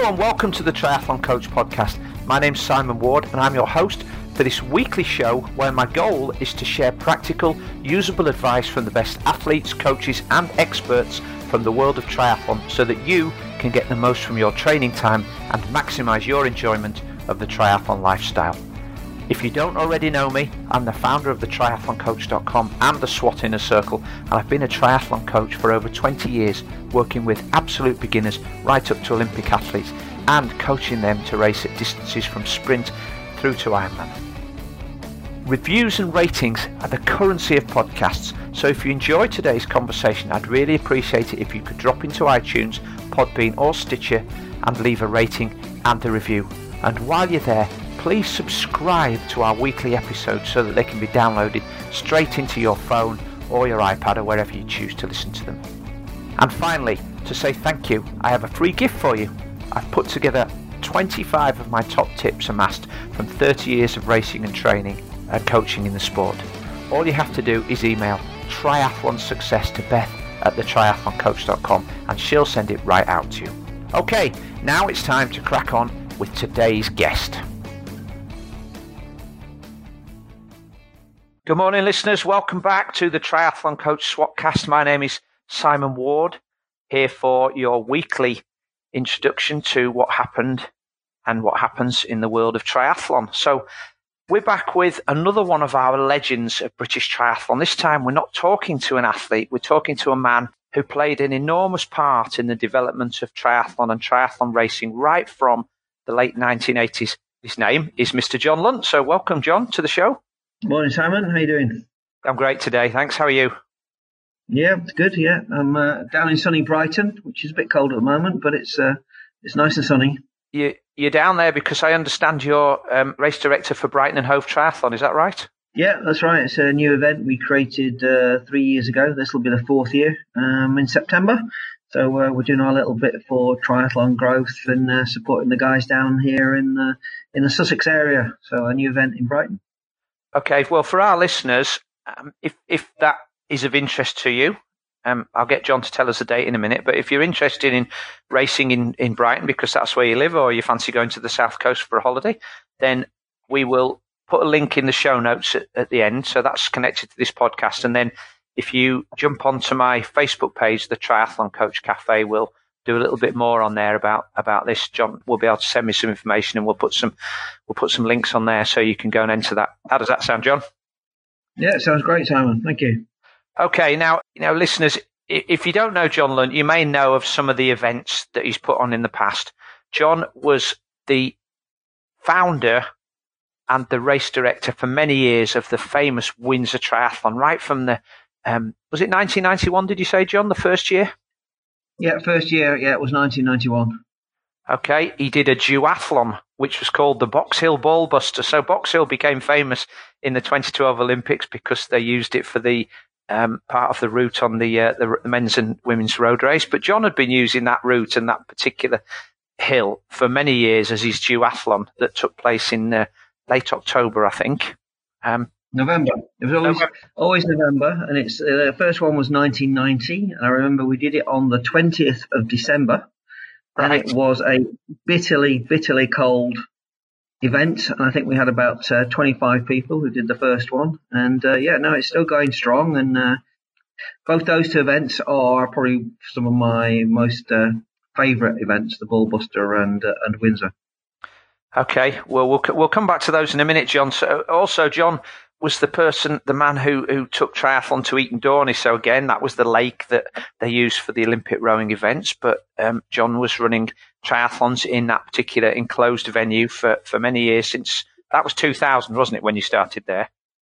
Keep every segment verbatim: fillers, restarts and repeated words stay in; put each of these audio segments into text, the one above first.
Hello and welcome to the Triathlon Coach Podcast. My name's Simon Ward and I'm your host for this weekly show where my goal is to share practical, usable advice from the best athletes, coaches and experts from the world of triathlon so that you can get the most from your training time and maximise your enjoyment of the triathlon lifestyle. If you don't already know me, I'm the founder of the triathlon coach dot com and the SWAT Inner Circle, and I've been a triathlon coach for over twenty years, working with absolute beginners right up to Olympic athletes and coaching them to race at distances from sprint through to Ironman. Reviews and ratings are the currency of podcasts, so if you enjoy today's conversation, I'd really appreciate it if you could drop into iTunes, Podbean or Stitcher and leave a rating and a review. And while you're there, please subscribe to our weekly episodes so that they can be downloaded straight into your phone or your iPad or wherever you choose to listen to them. And finally, to say thank you, I have a free gift for you. I've put together twenty-five of my top tips amassed from thirty years of racing and training and coaching in the sport. All you have to do is email triathlon success to Beth at the triathlon coach dot com and she'll send it right out to you. Okay, now it's time to crack on with today's guest. Good morning, listeners. Welcome back to the Triathlon Coach SWATcast. My name is Simon Ward, here for your weekly introduction to what happened and what happens in the world of triathlon. So we're back with another one of our legends of British triathlon. This time we're not talking to an athlete, we're talking to a man who played an enormous part in the development of triathlon and triathlon racing right from the late nineteen eighties. His name is Mister John Lunt. So welcome, John, to the show. Morning, Simon. How you doing? I'm great today, thanks. How are you? Yeah, it's good. Yeah, I'm uh, down in sunny Brighton, which is a bit cold at the moment, but it's uh, it's nice and sunny. You, you're down there because I understand you're um, race director for Brighton and Hove Triathlon. Is that right? Yeah, that's right. It's a new event we created uh, three years ago. This will be the fourth year um, in September. So uh, we're doing our little bit for triathlon growth and uh, supporting the guys down here in the in the Sussex area. So a new event in Brighton. Okay, well, for our listeners, um, if if that is of interest to you, um, I'll get John to tell us the date in a minute, but if you're interested in racing in, in Brighton because that's where you live or you fancy going to the South Coast for a holiday, then we will put a link in the show notes at, at the end, so that's connected to this podcast. And then if you jump onto my Facebook page, the Triathlon Coach Cafe, we'll do a little bit more on there about, about this. John will be able to send me some information and we'll put some we'll put some links on there so you can go and enter that. How does that sound, John? Yeah, it sounds great, Simon. Thank you. Okay, now, you know, listeners, if you don't know John Lunt, you may know of some of the events that he's put on in the past. John was the founder and the race director for many years of the famous Windsor Triathlon, right from the, um, was it nineteen ninety-one, did you say, John, the first year? Yeah, first year, yeah, it was nineteen ninety-one. Okay, he did a duathlon, which was called the Box Hill Ballbuster. So Box Hill became famous in the twenty twelve Olympics because they used it for the um, part of the route on the, uh, the men's and women's road race. But John had been using that route and that particular hill for many years as his duathlon that took place in uh, late October, I think. Um, November. It was always November. always November, and it's uh, the first one was nineteen ninety, and I remember we did it on the twentieth of December, and right. It was a bitterly, bitterly cold event, and I think we had about uh, twenty-five people who did the first one, and uh, yeah, no, it's still going strong, and uh, both those two events are probably some of my most uh, favourite events, the Ballbuster and uh, and Windsor. Okay, well, we'll we'll come back to those in a minute, John. So also, John was the person, the man who, who took triathlon to Eton Dorney. So again, that was the lake that they used for the Olympic rowing events. But um, John was running triathlons in that particular enclosed venue for, for many years since, that was two thousand, wasn't it, when you started there?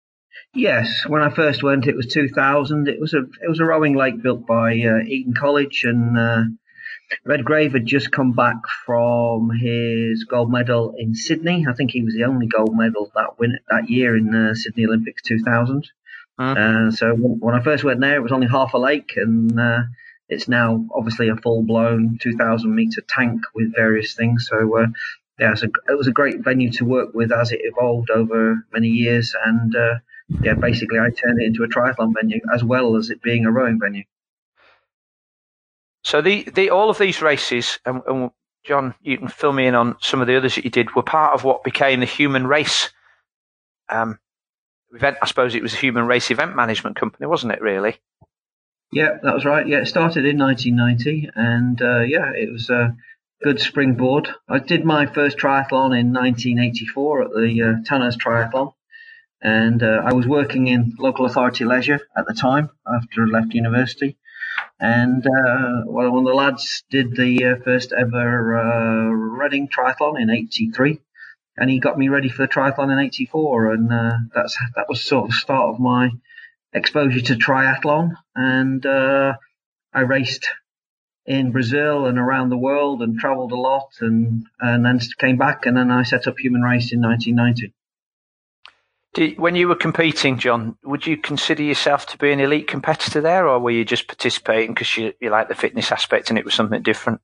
Yes, when I first went, it was two thousand. It was a it was a rowing lake built by uh, Eton College, and uh, Redgrave had just come back from his gold medal in Sydney. I think he was the only gold medal that win that year in uh, Sydney Olympics two thousand. Mm. Uh, so when, when I first went there, it was only half a lake, and uh, it's now obviously a full-blown two thousand metre tank with various things. So uh, yeah, it was, a, it was a great venue to work with as it evolved over many years, and uh, yeah, basically I turned it into a triathlon venue as well as it being a rowing venue. So the, the all of these races, and, and John, you can fill me in on some of the others that you did, were part of what became the Human Race um, event. I suppose it was a Human Race event management company, wasn't it, really? Yeah, that was right. Yeah, it started in nineteen ninety, and uh, yeah, it was a good springboard. I did my first triathlon in nineteen eighty-four at the uh, Tanners Triathlon, and uh, I was working in local authority leisure at the time after I left university. And uh, well, one of the lads did the uh, first ever uh, Reading Triathlon in eighty-three, and he got me ready for the triathlon in eighty-four, and uh, that's that was sort of the start of my exposure to triathlon. And uh, I raced in Brazil and around the world and travelled a lot, and and then came back, and then I set up Human Race in nineteen ninety. Did, when you were competing, John, would you consider yourself to be an elite competitor there, or were you just participating because you, you like the fitness aspect and it was something different?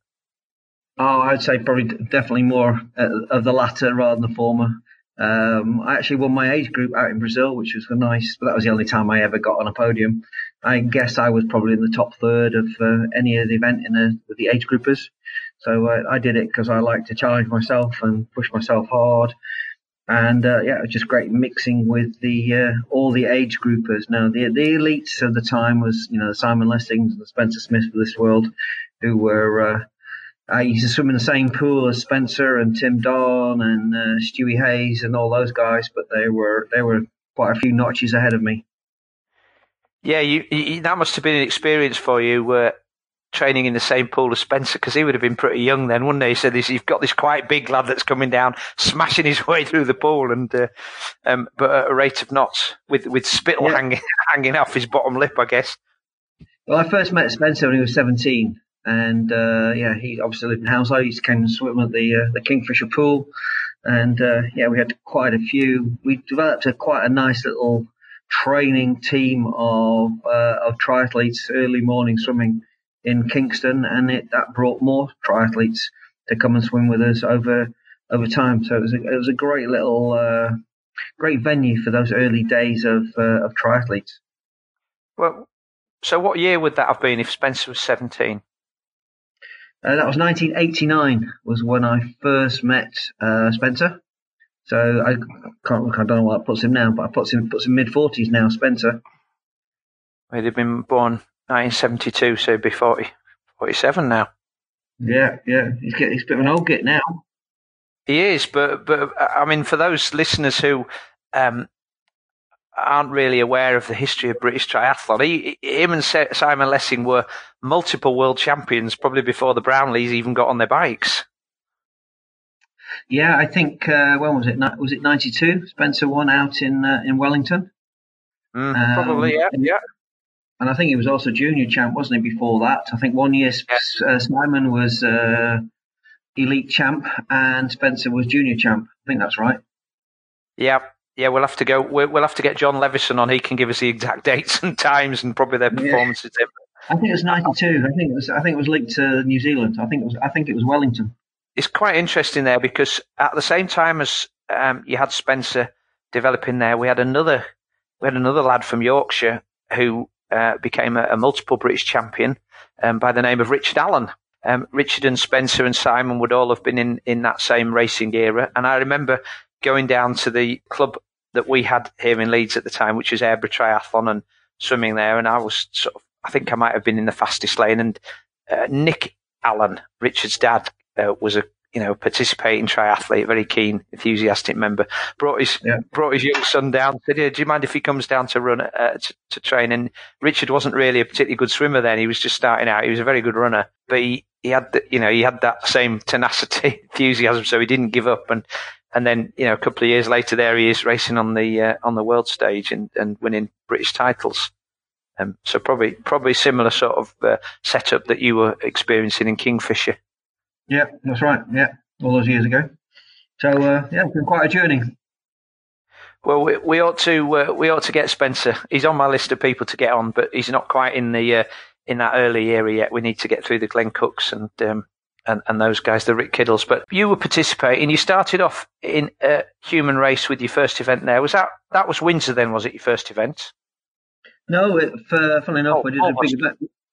Oh, I'd say probably definitely more uh, of the latter rather than the former. Um, I actually won my age group out in Brazil, which was nice, but that was the only time I ever got on a podium. I guess I was probably in the top third of uh, any of the event in the, with the age groupers. So uh, I did it because I like to challenge myself and push myself hard. And uh, yeah, it was just great mixing with the uh, all the age groupers. Now the the elites of the time was, you know, the Simon Lessings and the Spencer Smiths of this world, who were uh, I used to swim in the same pool as Spencer and Tim Don and uh, Stewie Hayes and all those guys, but they were they were quite a few notches ahead of me. Yeah, you, you that must have been an experience for you. Uh, training in the same pool as Spencer, because he would have been pretty young then, wouldn't he? So this, you've got this quite big lad that's coming down, smashing his way through the pool, and uh, um, but at a rate of knots, with with spittle yeah. hanging hanging off his bottom lip, I guess. Well, I first met Spencer when he was seventeen, and uh, yeah, he obviously lived in Hounslow. He used to come and swim at the uh, the Kingfisher pool, and uh, yeah, we had quite a few. We developed a quite a nice little training team of uh, of triathletes, early morning swimming in Kingston, and it, that brought more triathletes to come and swim with us over over time. So it was a, it was a great little uh, great venue for those early days of uh, of triathletes. Well, so what year would that have been if Spencer was seventeen? Uh, that was nineteen eighty-nine was when I first met uh, Spencer. So I can't I don't know what that puts him now, but I puts him puts him mid forties now. Spencer. He'd have been born nineteen seventy-two, so he'd be forty, forty-seven now. Yeah, yeah. He's, get, he's a bit of an old git now. He is, but, but I mean, for those listeners who um, aren't really aware of the history of British triathlon, he, him and Simon Lessing were multiple world champions, probably before the Brownlees even got on their bikes. Yeah, I think, uh, when was it? Was it ninety-two? Spencer won out in uh, in Wellington? Mm, um, probably, yeah, yeah. And I think he was also junior champ, wasn't he, before that? I think one year yes. uh, Simon was uh, elite champ and Spencer was junior champ. I think that's right. Yeah, yeah. We'll have to go. We'll have to get John Levison on. He can give us the exact dates and times and probably their performances. Yeah. I think it was ninety-two. I think it was. I think it was linked to New Zealand. I think it was. I think it was Wellington. It's quite interesting there because at the same time as um, you had Spencer developing there, we had another. We had another lad from Yorkshire who uh, became a, a multiple British champion um, by the name of Richard Allen. Um, Richard and Spencer and Simon would all have been in, in that same racing era. And I remember going down to the club that we had here in Leeds at the time, which was Airborough Triathlon, and swimming there. And I was sort of, I think I might have been in the fastest lane. And uh, Nick Allen, Richard's dad, uh, was a you know participating triathlete, very keen, enthusiastic member. Brought his yeah. brought his young son down. Said, "Do you mind if he comes down to run uh, to, to train?" And Richard wasn't really a particularly good swimmer then. He was just starting out. He was a very good runner, but he, he had the, you know he had that same tenacity, enthusiasm. So he didn't give up. And and then you know a couple of years later, there he is racing on the uh, on the world stage and, and winning British titles. Um, so probably probably similar sort of uh, setup that you were experiencing in Kingfisher. Yeah, that's right. Yeah, all those years ago. So uh, yeah, it's been quite a journey. Well, we, we ought to uh, we ought to get Spencer. He's on my list of people to get on, but he's not quite in the uh, in that early era yet. We need to get through the Glenn Cooks and um, and and those guys, the Rick Kiddles. But you were participating. You started off in a Human Race with your first event there. Was that that was Windsor then? Was it your first event? No, it, uh, funnily enough, oh, I did almost. a big event.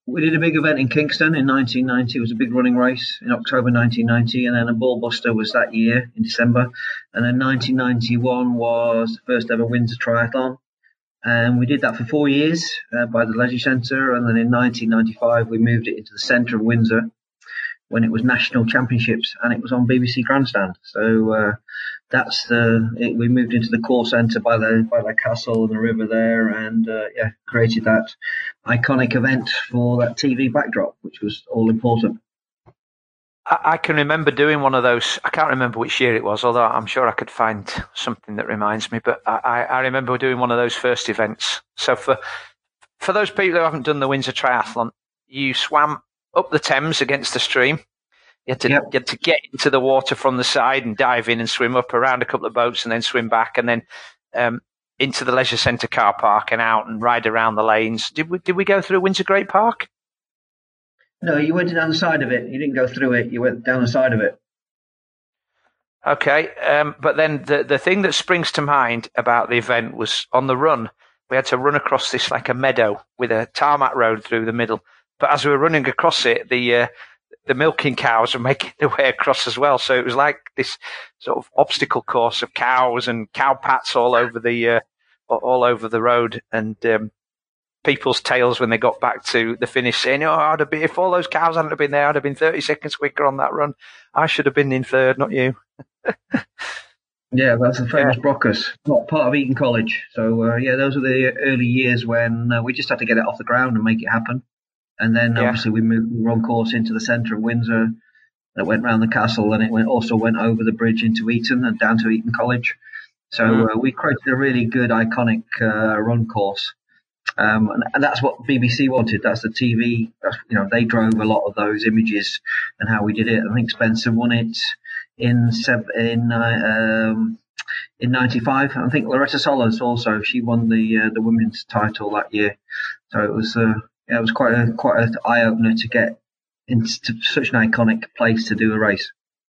we did a big event in Kingston in nineteen ninety. It was a big running race in October nineteen ninety, and then a ballbuster was that year in December. And then nineteen ninety-one was the first ever Windsor Triathlon. And we did that for four years uh, by the Leisure Centre. And then in nineteen ninety-five, we moved it into the centre of Windsor when it was national championships, and it was on B B C Grandstand. So uh, that's the it, we moved into the core centre by the by the castle and the river there, and uh, yeah, created that iconic event for that T V backdrop, which was all important. I, I can remember doing one of those. I can't remember which year it was, although I'm sure I could find something that reminds me. But I, I remember doing one of those first events. So for for those people who haven't done the Windsor Triathlon, you swam up the Thames against the stream. You had, to, yep. you had to get into the water from the side and dive in and swim up around a couple of boats and then swim back, and then um, into the Leisure Centre car park and out and ride around the lanes. Did we did we go through Windsor Great Park? No, you went down the side of it. You didn't go through it. You went down the side of it. Okay, um, but then the the thing that springs to mind about the event was on the run, we had to run across this like a meadow with a tarmac road through the middle. But as we were running across it, the uh, the milking cows were making their way across as well. So it was like this sort of obstacle course of cows and cow pats all over the uh, all over the road, and um, people's tails when they got back to the finish saying, "Oh, I'd have been, if all those cows hadn't have been there, I'd have been thirty seconds quicker on that run. I should have been in third, not you." Yeah, that's the famous yeah. Brockers, not part of Eton College. So uh, yeah, those were the early years when uh, we just had to get it off the ground and make it happen. And then yeah. obviously we moved the run course into the centre of Windsor that went round the castle, and it went, also went over the bridge into Eton and down to Eton College. So mm. uh, we created a really good, iconic uh, run course. Um, and, and that's what B B C wanted. That's the T V. That's, you know, they drove a lot of those images and how we did it. I think Spencer won it in in uh, um, in ninety-five. I think Loretta Solas also, she won the uh, the women's title that year. So it was uh, yeah, it was quite a quite an eye opener to get into such an iconic place to do a race.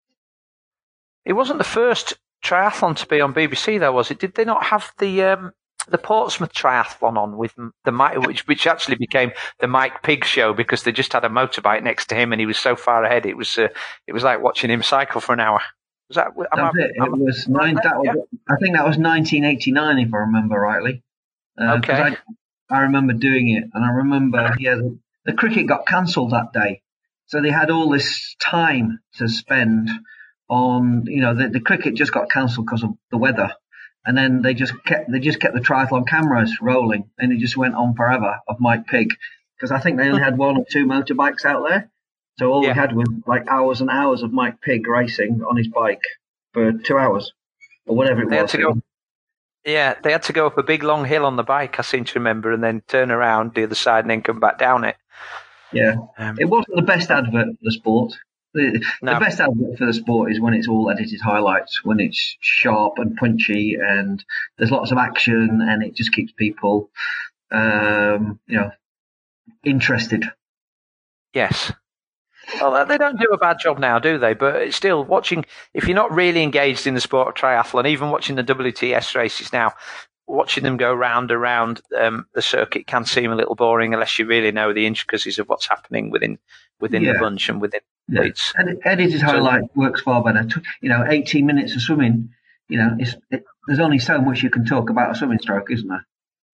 It wasn't the first triathlon to be on B B C, though, was it? Did they not have the um, the Portsmouth triathlon on with the Mike, which which actually became the Mike Pigg show because they just had a motorbike next to him and he was so far ahead. It was uh, it was like watching him cycle for an hour. Was that? That's I, it. It was nine. That was, yeah. I think that was nineteen eighty-nine, if I remember rightly. Uh, okay. I, I remember doing it, and I remember yeah, the, the cricket got cancelled that day, so they had all this time to spend on, you know, the, the cricket just got cancelled because of the weather. And then they just kept they just kept the triathlon cameras rolling, and it just went on forever of Mike Pigg, because I think they only had one or two motorbikes out there, so all yeah. we had was like hours and hours of Mike Pigg racing on his bike for two hours or whatever it they was. Had to go, yeah, they had to go up a big long hill on the bike, I seem to remember, and then turn around the other side and then come back down it. Yeah, um, it wasn't the best advert for the sport. The, no. the best advert for the sport is when it's all edited highlights, when it's sharp and punchy and there's lots of action, and it just keeps people, um, you know, interested. Yes. Well, they don't do a bad job now, do they? But it's still watching, if you're not really engaged in the sport of triathlon, even watching the W T S races now, watching them go round and round um, the circuit can seem a little boring unless you really know the intricacies of what's happening within within yeah. the bunch and within yeah. leads. Ed- edited so, highlight works far better. You know, eighteen minutes of swimming, you know, it's, it, there's only so much you can talk about a swimming stroke, isn't there?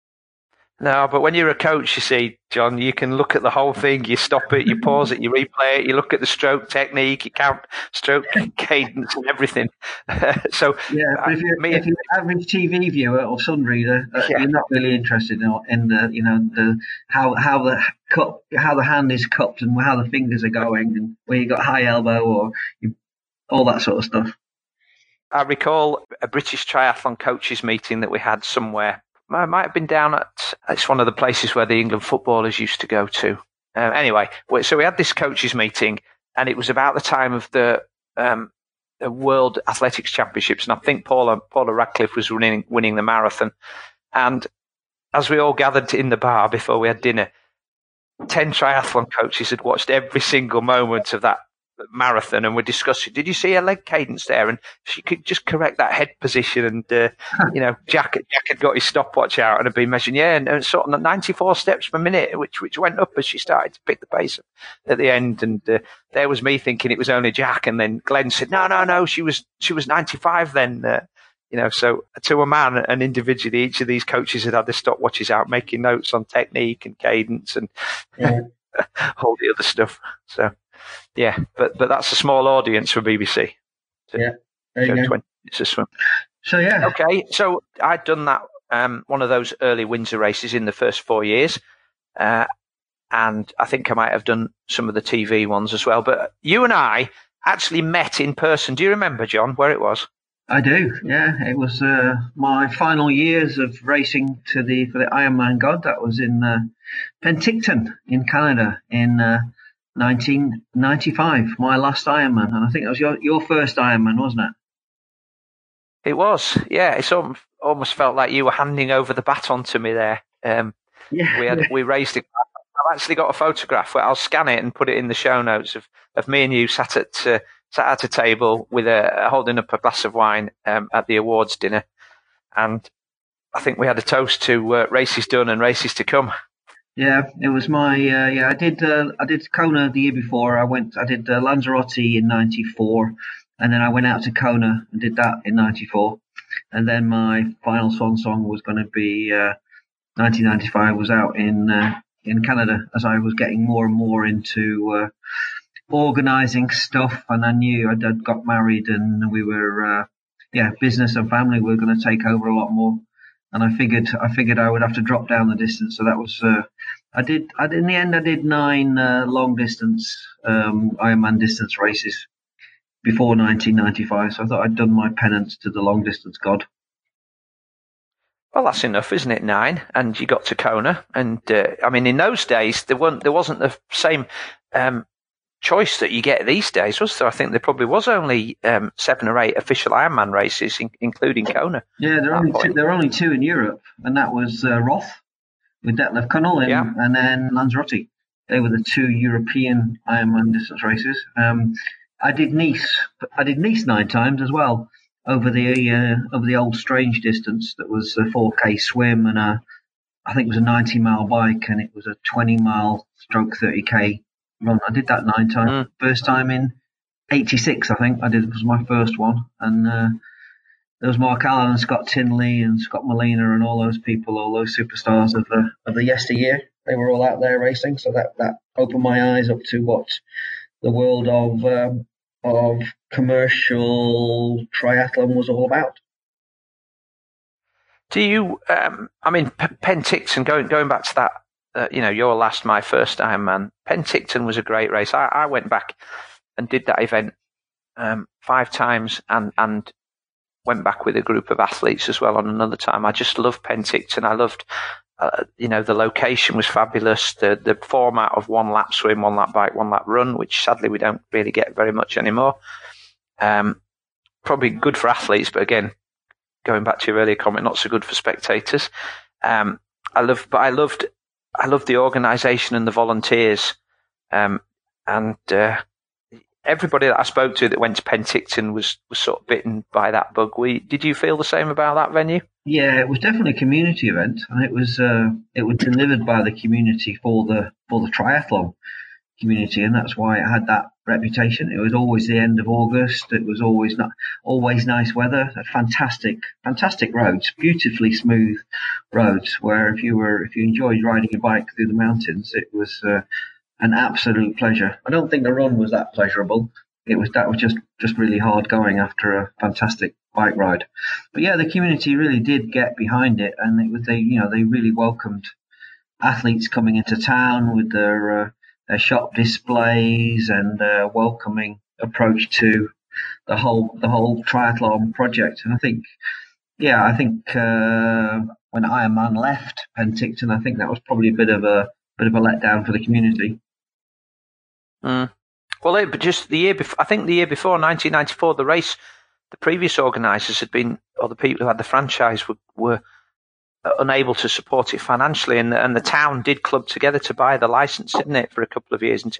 No, but when you're a coach, you see, John, you can look at the whole thing, you stop it, you pause it, you replay it, you look at the stroke technique, you count stroke cadence and everything. so, yeah, but if you're, me, if you're an average T V viewer or sun reader, uh, yeah. you're not really interested in, in the, you know, the how how the cup, how the hand is cupped and how the fingers are going, and where you got high elbow or you, all that sort of stuff. I recall a British triathlon coaches meeting that we had somewhere. I might have been down at, it's one of the places where the England footballers used to go to. Uh, anyway, so we had this coaches meeting, and it was about the time of the, um, the World Athletics Championships, and I think Paula, Paula Radcliffe was winning, winning the marathon. And as we all gathered in the bar before we had dinner, ten triathlon coaches had watched every single moment of that marathon, and we're discussing, did you see her leg cadence there? And she could just correct that head position. And, uh, you know, Jack, Jack had got his stopwatch out and had been measuring, yeah, and, and sort of ninety-four steps per minute, which which went up as she started to pick the pace at the end. And uh, there was me thinking it was only Jack. And then Glenn said, no, no, no, she was she was ninety-five then. Uh, you know, so to a man and individually, each of these coaches had had their stopwatches out, making notes on technique and cadence and yeah. all the other stuff. So, yeah, but but that's a small audience for B B C. So, yeah, there you go. twenty minutes of swim. So, yeah. Okay, so I'd done that, um, one of those early Windsor races in the first four years. Uh, and I think I might have done some of the T V ones as well. But you and I actually met in person. Do you remember, John, where it was? I do, yeah. It was uh, my final years of racing to the for the Ironman God. That was in uh, Penticton in Canada in uh, nineteen ninety-five, my last Ironman. And I think that was your, your first Ironman, wasn't it? It was, yeah. It almost felt like you were handing over the baton to me there. Um, yeah, we had yeah. we raced it. I've actually got a photograph where I'll scan it and put it in the show notes of, of me and you sat at uh, sat at a table with a holding up a glass of wine um, at the awards dinner, and I think we had a toast to uh, races done and races to come. Yeah, it was my uh, yeah. I did uh, I did Kona the year before. I went. I did uh, Lanzarote in ninety-four, and then I went out to Kona and did that in ninety-four, and then my final swan song was going to be uh, nineteen ninety-five. Was out in uh, in Canada as I was getting more and more into uh, organising stuff, and I knew I'd, I'd got married, and we were uh, yeah, business and family were going to take over a lot more. And I figured, I figured I would have to drop down the distance. So that was, uh, I did, I did, in the end, I did nine, uh, long distance, um, Ironman distance races before nineteen ninety-five. So I thought I'd done my penance to the long distance God. Well, that's enough, isn't it? Nine. And you got to Kona. And, uh, I mean, in those days, there wasn't, there wasn't the same, um, choice that you get these days, was there? I think there probably was only um, seven or eight official Ironman races, in, including Kona. Yeah, there are only two, there are only two in Europe, and that was uh, Roth with Detlef Kunnel, and, yeah. and then Lanzarote. They were the two European Ironman distance races. Um, I did Nice. I did Nice nine times as well over the uh, over the old strange distance that was a four K swim and a, I think it was a ninety mile bike, and it was a twenty mile stroke thirty K. Run. I did that nine times. Mm. First time in eighty-six, I think I did. It was my first one, and uh, there was Mark Allen and Scott Tinley and Scott Molina and all those people, all those superstars of the of the yesteryear. They were all out there racing, so that, that opened my eyes up to what the world of um, of commercial triathlon was all about. Do you? Um, I mean, P- Penticton. Going going back to that. Uh, you know, your last, my first Ironman. Penticton was a great race. I, I went back and did that event um, five times and, and went back with a group of athletes as well on another time. I just loved Penticton. I loved, uh, you know, the location was fabulous. The the format of one lap swim, one lap bike, one lap run, which sadly we don't really get very much anymore. Um, probably good for athletes, but again, going back to your earlier comment, not so good for spectators. Um, I love, but I loved. I loved the organisation and the volunteers, um, and uh, everybody that I spoke to that went to Penticton was, was sort of bitten by that bug. We, did you feel the same about that venue? Yeah, it was definitely a community event, and it was uh, it was delivered by the community for the for the triathlon community, and that's why it had that reputation. It was always the end of August. It was always not always nice weather. Fantastic, fantastic roads, beautifully smooth roads. Where if you were if you enjoyed riding your bike through the mountains, it was uh, an absolute pleasure. I don't think the run was that pleasurable. It was that was just just really hard going after a fantastic bike ride. But yeah, the community really did get behind it, and it was they you know they really welcomed athletes coming into town with their uh, their shop displays and uh, welcoming approach to the whole the whole triathlon project. And I think, yeah, I think uh, when Ironman left Penticton, I think that was probably a bit of a bit of a letdown for the community. Mm. Well, it, but just the year before, I think the year before, nineteen ninety-four, the race, the previous organisers had been, or the people who had the franchise were. were unable to support it financially, and the, and the town did club together to buy the license, didn't it, for a couple of years until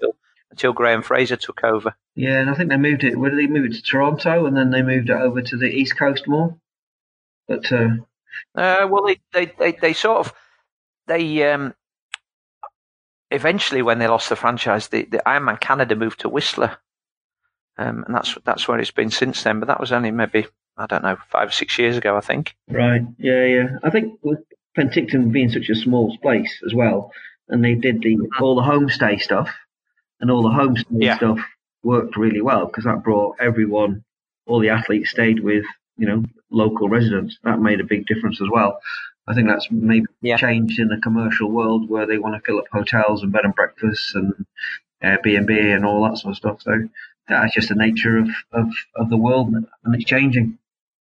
until Graham Fraser took over. Yeah, and I think they moved it. Where did they move it to Toronto, and then they moved it over to the East Coast more? But uh, uh, well, they, they they they sort of they um, eventually when they lost the franchise, the, the Ironman Canada moved to Whistler, um, and that's that's where it's been since then. But that was only maybe I don't know five or six years ago, I think. Right. Yeah, yeah. I think with Penticton being such a small place as well, and they did the all the homestay stuff, and all the homestay yeah. stuff worked really well because that brought everyone, all the athletes stayed with, you know, local residents. That made a big difference as well. I think that's maybe yeah. changed in the commercial world where they want to fill up hotels and bed and breakfasts and Airbnb and all that sort of stuff. So that's just the nature of, of, of the world, and it's changing.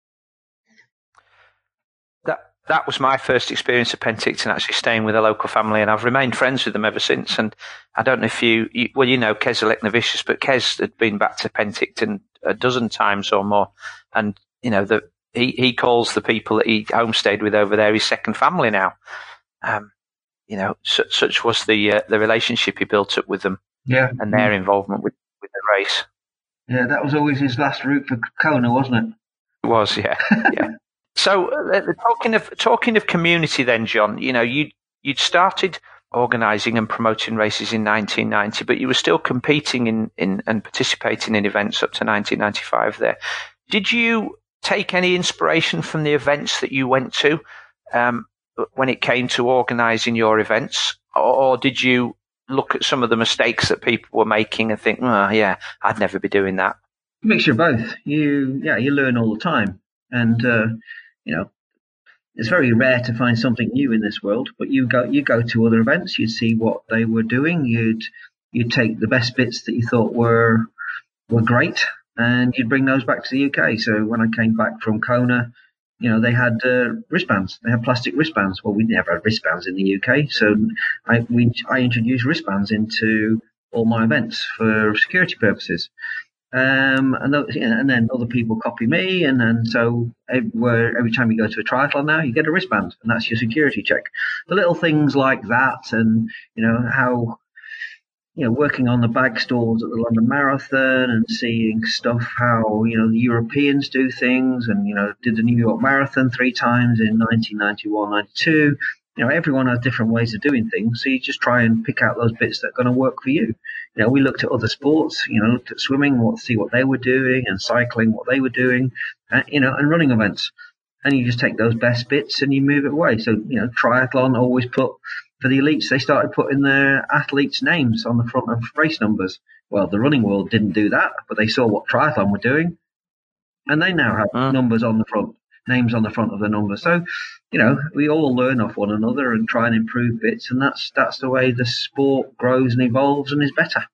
That that was my first experience of Penticton, actually staying with a local family, and I've remained friends with them ever since. And I don't know if you, you well, you know Kes Aleknavicius, but Kes had been back to Penticton a dozen times or more, and you know the he he calls the people that he homestayed with over there his second family now. Um, you know, such, such was the uh, the relationship he built up with them, yeah, and their involvement with, with the race. Yeah, that was always his last route for Kona, wasn't it? It was, yeah, yeah. So uh, talking of talking of community, then, John, you know, you you'd started organising and promoting races in nineteen ninety, but you were still competing in, in and participating in events up to nineteen ninety-five. There, did you take any inspiration from the events that you went to um, when it came to organising your events, or, or did you look at some of the mistakes that people were making and think, oh, yeah, I'd never be doing that? A mixture of both. You, yeah, you learn all the time, and uh, you know, it's very rare to find something new in this world. But you go, you go to other events, you'd see what they were doing. You'd, you'd take the best bits that you thought were were great, and you'd bring those back to the U K. So when I came back from Kona, you know, they had uh, wristbands. They had plastic wristbands. Well, we never had wristbands in the U K, so I we I introduced wristbands into all my events for security purposes. Um, and, th- and then other people copy me, and then so every, every time you go to a triathlon now, you get a wristband, and that's your security check. The little things like that, and you know how, you know, working on the bag stores at the London Marathon and seeing stuff how, you know, the Europeans do things, and you know, did the New York Marathon three times in nineteen ninety-one, ninety-two. You know, everyone has different ways of doing things, so you just try and pick out those bits that are going to work for you. You know, we looked at other sports, you know, looked at swimming, what, see what they were doing, and cycling, what they were doing, and, you know, and running events. And you just take those best bits and you move it away. So, you know, triathlon always put, for the elites, they started putting their athletes' names on the front of race numbers. Well, the running world didn't do that, but they saw what triathlon were doing, and they now have mm. numbers on the front, names on the front of the number. So, you know, we all learn off one another and try and improve bits, and that's that's the way the sport grows and evolves and is better.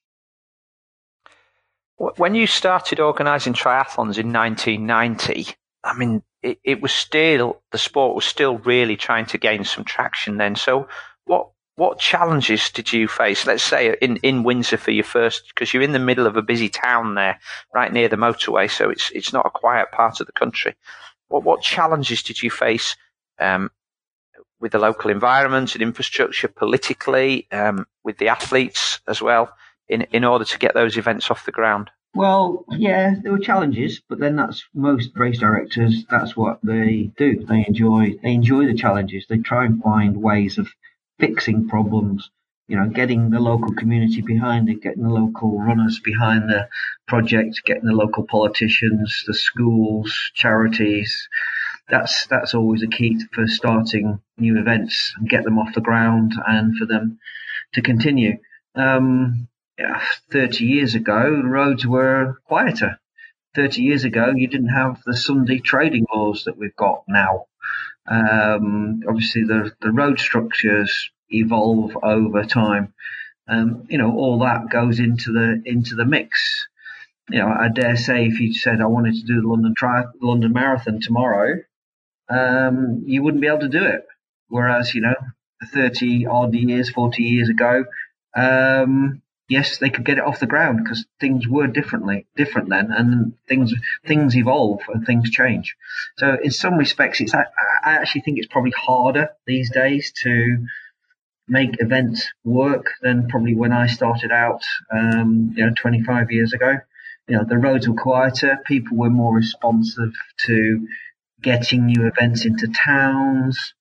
When you started organising triathlons in nineteen ninety, I mean, it, it was still, the sport was still really trying to gain some traction then. So what what challenges did you face, let's say in, in Windsor for your first, because you're in the middle of a busy town there, right near the motorway, so it's it's not a quiet part of the country. What what challenges did you face um, with the local environment and infrastructure, politically, um, with the athletes as well, in in order to get those events off the ground? Well, yeah, there were challenges, but then that's most race directors. That's what they do. They enjoy they enjoy the challenges. They try and find ways of fixing problems. You know, getting the local community behind it, getting the local runners behind the project, getting the local politicians, the schools, charities. That's that's always a key for starting new events and get them off the ground and for them to continue. Um, yeah, thirty years ago, roads were quieter. thirty years ago, you didn't have the Sunday trading laws that we've got now. Um, obviously, the, the road structures evolve over time. Um, you know, all that goes into the into the mix. You know, I dare say if you said I wanted to do the London tri- London Marathon tomorrow, um, you wouldn't be able to do it. Whereas, you know, thirty odd years, forty years ago, um, yes, they could get it off the ground because things were differently different then, and things things evolve and things change. So in some respects, it's I, I actually think it's probably harder these days to make events work than probably when I started out, um, you know, twenty-five years ago. You know, the roads were quieter. People were more responsive to getting new events into towns.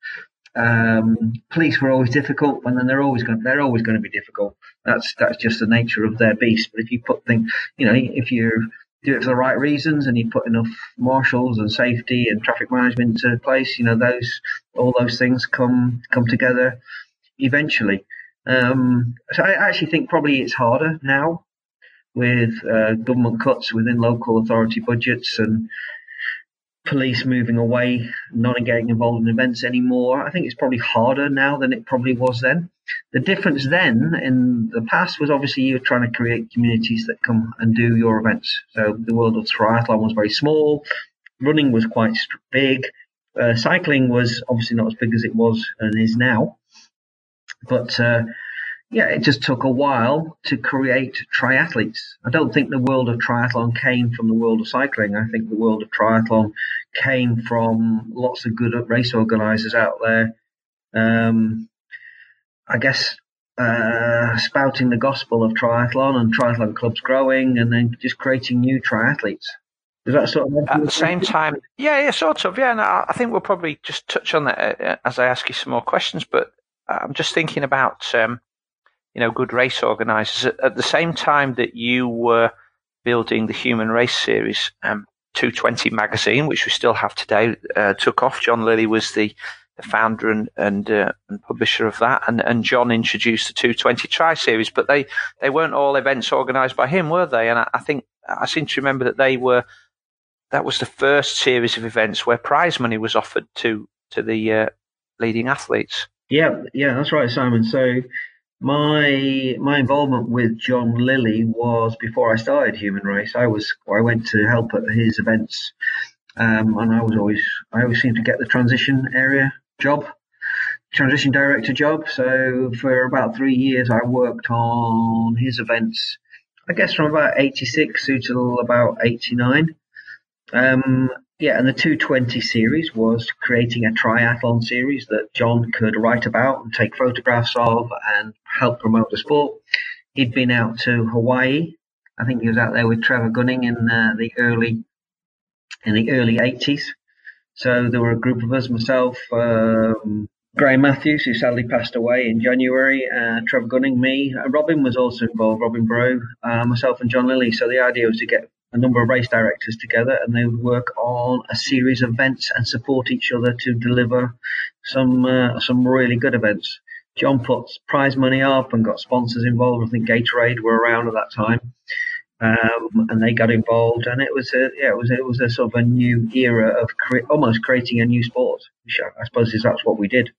Um, police were always difficult, and then they're always going. They're always going to be difficult. That's that's just the nature of their beast. But if you put things, you know, if you do it for the right reasons and you put enough marshals and safety and traffic management into place, you know, those all those things come come together eventually. Um, so I actually think probably it's harder now with uh, government cuts within local authority budgets and police moving away, not getting involved in events anymore. I think it's probably harder now than it probably was then. The difference then in the past was obviously you were trying to create communities that come and do your events. So the world of triathlon was very small. Running was quite big. Uh, cycling was obviously not as big as it was and is now. But uh, yeah, it just took a while to create triathletes. I don't think the world of triathlon came from the world of cycling. I think the world of triathlon came from lots of good race organisers out there. Um, I guess uh, spouting the gospel of triathlon and triathlon clubs growing, and then just creating new triathletes. Is that sort of at the same time? Yeah, yeah, sort of. Yeah, and I, I think we'll probably just touch on that uh, as I ask you some more questions. But I'm just thinking about. Um, you know, good race organisers. At the same time that you were building the Human Race series, um, two twenty magazine, which we still have today, uh, took off. John Lilly was the, the founder and and, uh, and publisher of that, and, and John introduced the two twenty Tri series. But they, they weren't all events organised by him, were they? And I, I think I seem to remember that they were. That was the first series of events where prize money was offered to to the uh, leading athletes. Yeah, yeah, that's right, Simon. So. My my involvement with John Lilly was before I started Human Race. I was I went to help at his events, um, and I was always I always seemed to get the transition area job, transition director job. So for about three years, I worked on his events. I guess from about eighty-six to about eighty-nine. Um, yeah, and the two twenty series was creating a triathlon series that John could write about and take photographs of and help promote the sport. He'd been out to Hawaii. I think he was out there with Trevor Gunning in uh, the early in the early eighties. So there were a group of us, myself, um, Graham Matthews, who sadly passed away in January, uh, Trevor Gunning, me. Uh, Robin was also involved, Robin Brew, uh, myself and John Lilly. So the idea was to get a number of race directors together, and they would work on a series of events and support each other to deliver some uh, some really good events. John put prize money up and got sponsors involved. I think Gatorade were around at that time, um, and they got involved. And it was a yeah, it was it was a sort of a new era of cre- almost creating a new sport. Which I suppose is that's what we did.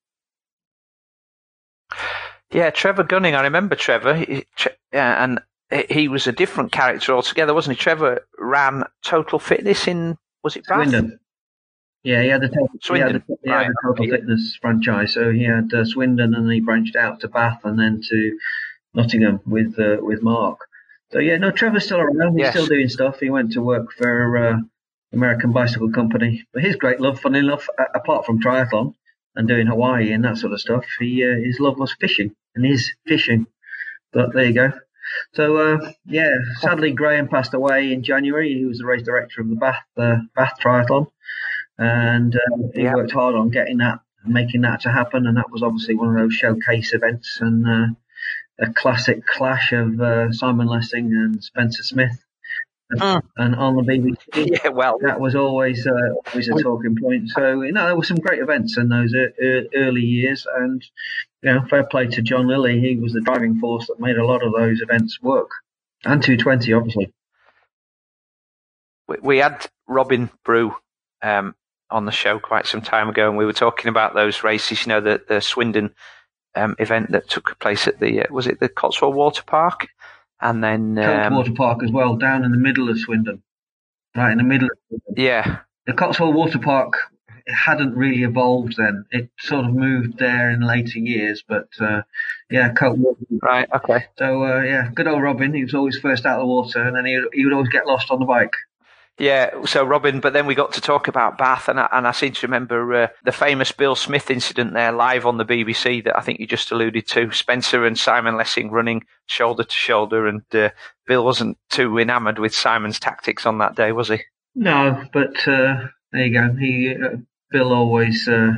Yeah, Trevor Gunning. I remember Trevor. He, yeah, and. He was a different character altogether, wasn't he? Trevor ran Total Fitness in, was it Bath? Swindon. Yeah, he had the Total, Swindon. He had the, he had the Total Fitness franchise. So he had uh, Swindon, and then he branched out to Bath and then to Nottingham with uh, with Mark. So yeah, no, Trevor's still around. He's yes. still doing stuff. He went to work for uh, American Bicycle Company. But his great love, funny enough, apart from triathlon and doing Hawaii and that sort of stuff, he uh, his love was fishing, and he's fishing. But there you go. So, uh, yeah, sadly, Graham passed away in January. He was the race director of the Bath uh, Bath Triathlon, and uh, he yeah. worked hard on getting that, making that to happen. And that was obviously one of those showcase events, and uh, a classic clash of uh, Simon Lessing and Spencer Smith, and, mm. and on the B B C. Yeah, well, that was always uh, always a talking point. So, you know, there were some great events in those er- early years, and. You know, fair play to John Lilly. He was the driving force that made a lot of those events work. And two twenty, obviously. We, we had Robin Brew um, on the show quite some time ago, and we were talking about those races, you know, the, the Swindon um, event that took place at the, uh, was it the Cotswold Water Park? And then... Um, Water Park as well, down in the middle of Swindon. Right in the middle of Swindon. Yeah. The Cotswold Water Park... It hadn't really evolved then. It sort of moved there in later years, but uh, yeah, Coat right, okay. So uh, yeah, good old Robin. He was always first out of the water, and then he he would always get lost on the bike. Yeah, so Robin, but then we got to talk about Bath, and I, and I seem to remember uh, the famous Bill Smith incident there live on the B B C that I think you just alluded to. Spencer and Simon Lessing running shoulder to shoulder, and uh, Bill wasn't too enamoured with Simon's tactics on that day, was he? No, but uh, there you go. He uh, Bill always uh,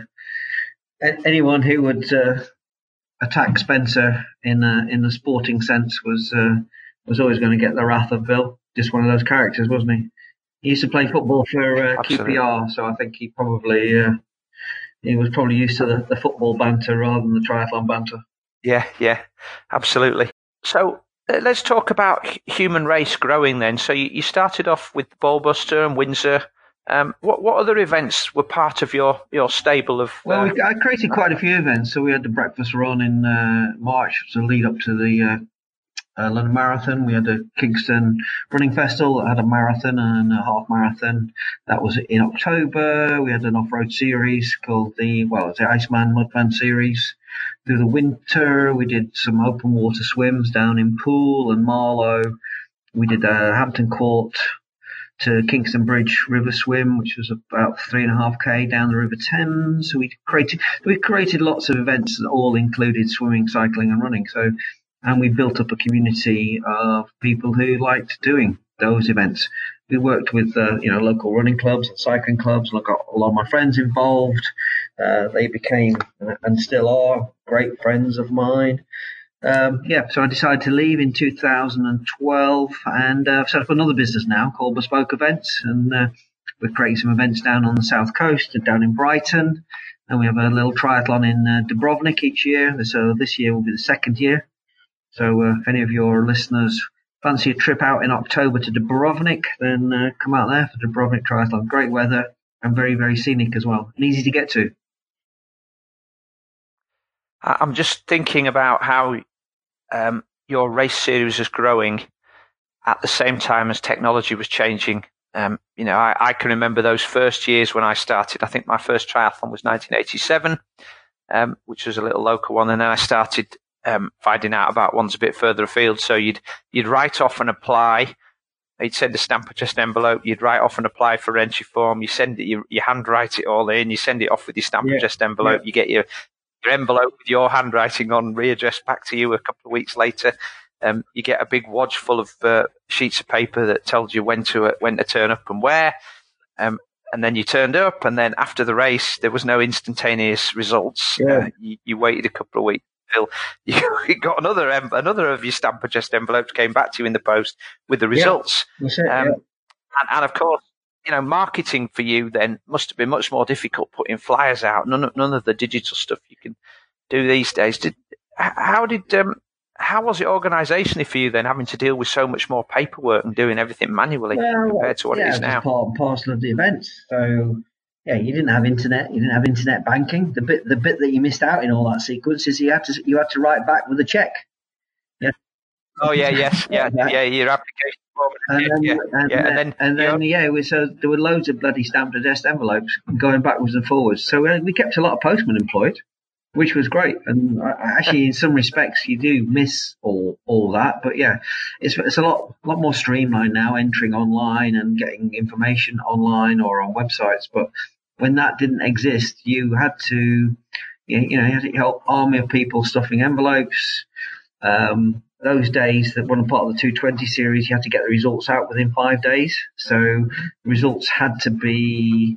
anyone who would uh, attack Spencer in uh, in the sporting sense was uh, was always going to get the wrath of Bill. Just one of those characters, wasn't he? He used to play football for uh, Q P R, so I think he probably uh, he was probably used to the, the football banter rather than the triathlon banter. Yeah, yeah, absolutely. So uh, let's talk about human race growing then. So you, you started off with Ballbuster and Windsor. Um, what what other events were part of your, your stable of? Uh... Well, we, I created quite a few events. So we had the breakfast run in uh, March to lead up to the uh, Uh, London Marathon. We had a Kingston Running Festival that had a marathon and a half marathon. That was in October. We had an off-road series called the, well, it's the Iceman Mudman series. Through the winter, we did some open water swims down in Poole and Marlow. We did a Hampton Court to Kingston Bridge river swim, which was about three and a half K down the River Thames. So we created, we created lots of events that all included swimming, cycling and running. So, And we built up a community of people who liked doing those events. We worked with, uh, you know, local running clubs and cycling clubs. I got a lot of my friends involved. Uh, they became, and still are, great friends of mine. Um, yeah, so I decided to leave in two thousand twelve, and uh, I've set up another business now called Bespoke Events. And uh, we're creating some events down on the south coast and down in Brighton. And we have a little triathlon in uh, Dubrovnik each year. So this year will be the second year. So uh, if any of your listeners fancy a trip out in October to Dubrovnik, then uh, come out there for Dubrovnik Triathlon. Great weather and very, very scenic as well, and easy to get to. I'm just thinking about how um, your race series is growing at the same time as technology was changing. Um, you know, I, I can remember those first years when I started. I think my first triathlon was nineteen eighty-seven, um, which was a little local one, and then I started Um, finding out about ones a bit further afield. So you'd you'd write off and apply. You'd send a stamp addressed envelope. You'd write off and apply for entry form. You send it. You, you handwrite it all in. You send it off with your stamp addressed yeah. envelope. Yeah. You get your your envelope with your handwriting on readdressed back to you a couple of weeks later. Um, you get a big wad full of uh, sheets of paper that tells you when to uh, when to turn up and where. Um, and then you turned up, and then after the race, there was no instantaneous results. Yeah. Uh, you, you waited a couple of weeks. You got another another of your stamp addressed envelopes came back to you in the post with the results. Yeah, that's it, um, yeah. and, and of course, you know, marketing for you then must have been much more difficult, putting flyers out. None of, none of the digital stuff you can do these days. Did how did um, how was it organisationally for you then, having to deal with so much more paperwork and doing everything manually well, compared to what yeah, it is now? Part and parcel of the event. So. Yeah, you didn't have internet. You didn't have internet banking. The bit, the bit that you missed out in all that sequence is you had to, you had to write back with a check. Yeah. Oh yeah, yes, yeah, yeah. yeah your application form. And then, yeah, and, yeah, then, and then, and then yeah, we, so there were loads of bloody stamped addressed envelopes going backwards and forwards. So uh, we kept a lot of postmen employed, which was great. And uh, actually, in some respects, you do miss all all that. But yeah, it's it's a lot lot more streamlined now, entering online and getting information online or on websites. But when that didn't exist, you had to, you know, you had to help army of people stuffing envelopes. Um, those days that one part of the two twenty series, you had to get the results out within five days. So the results had to be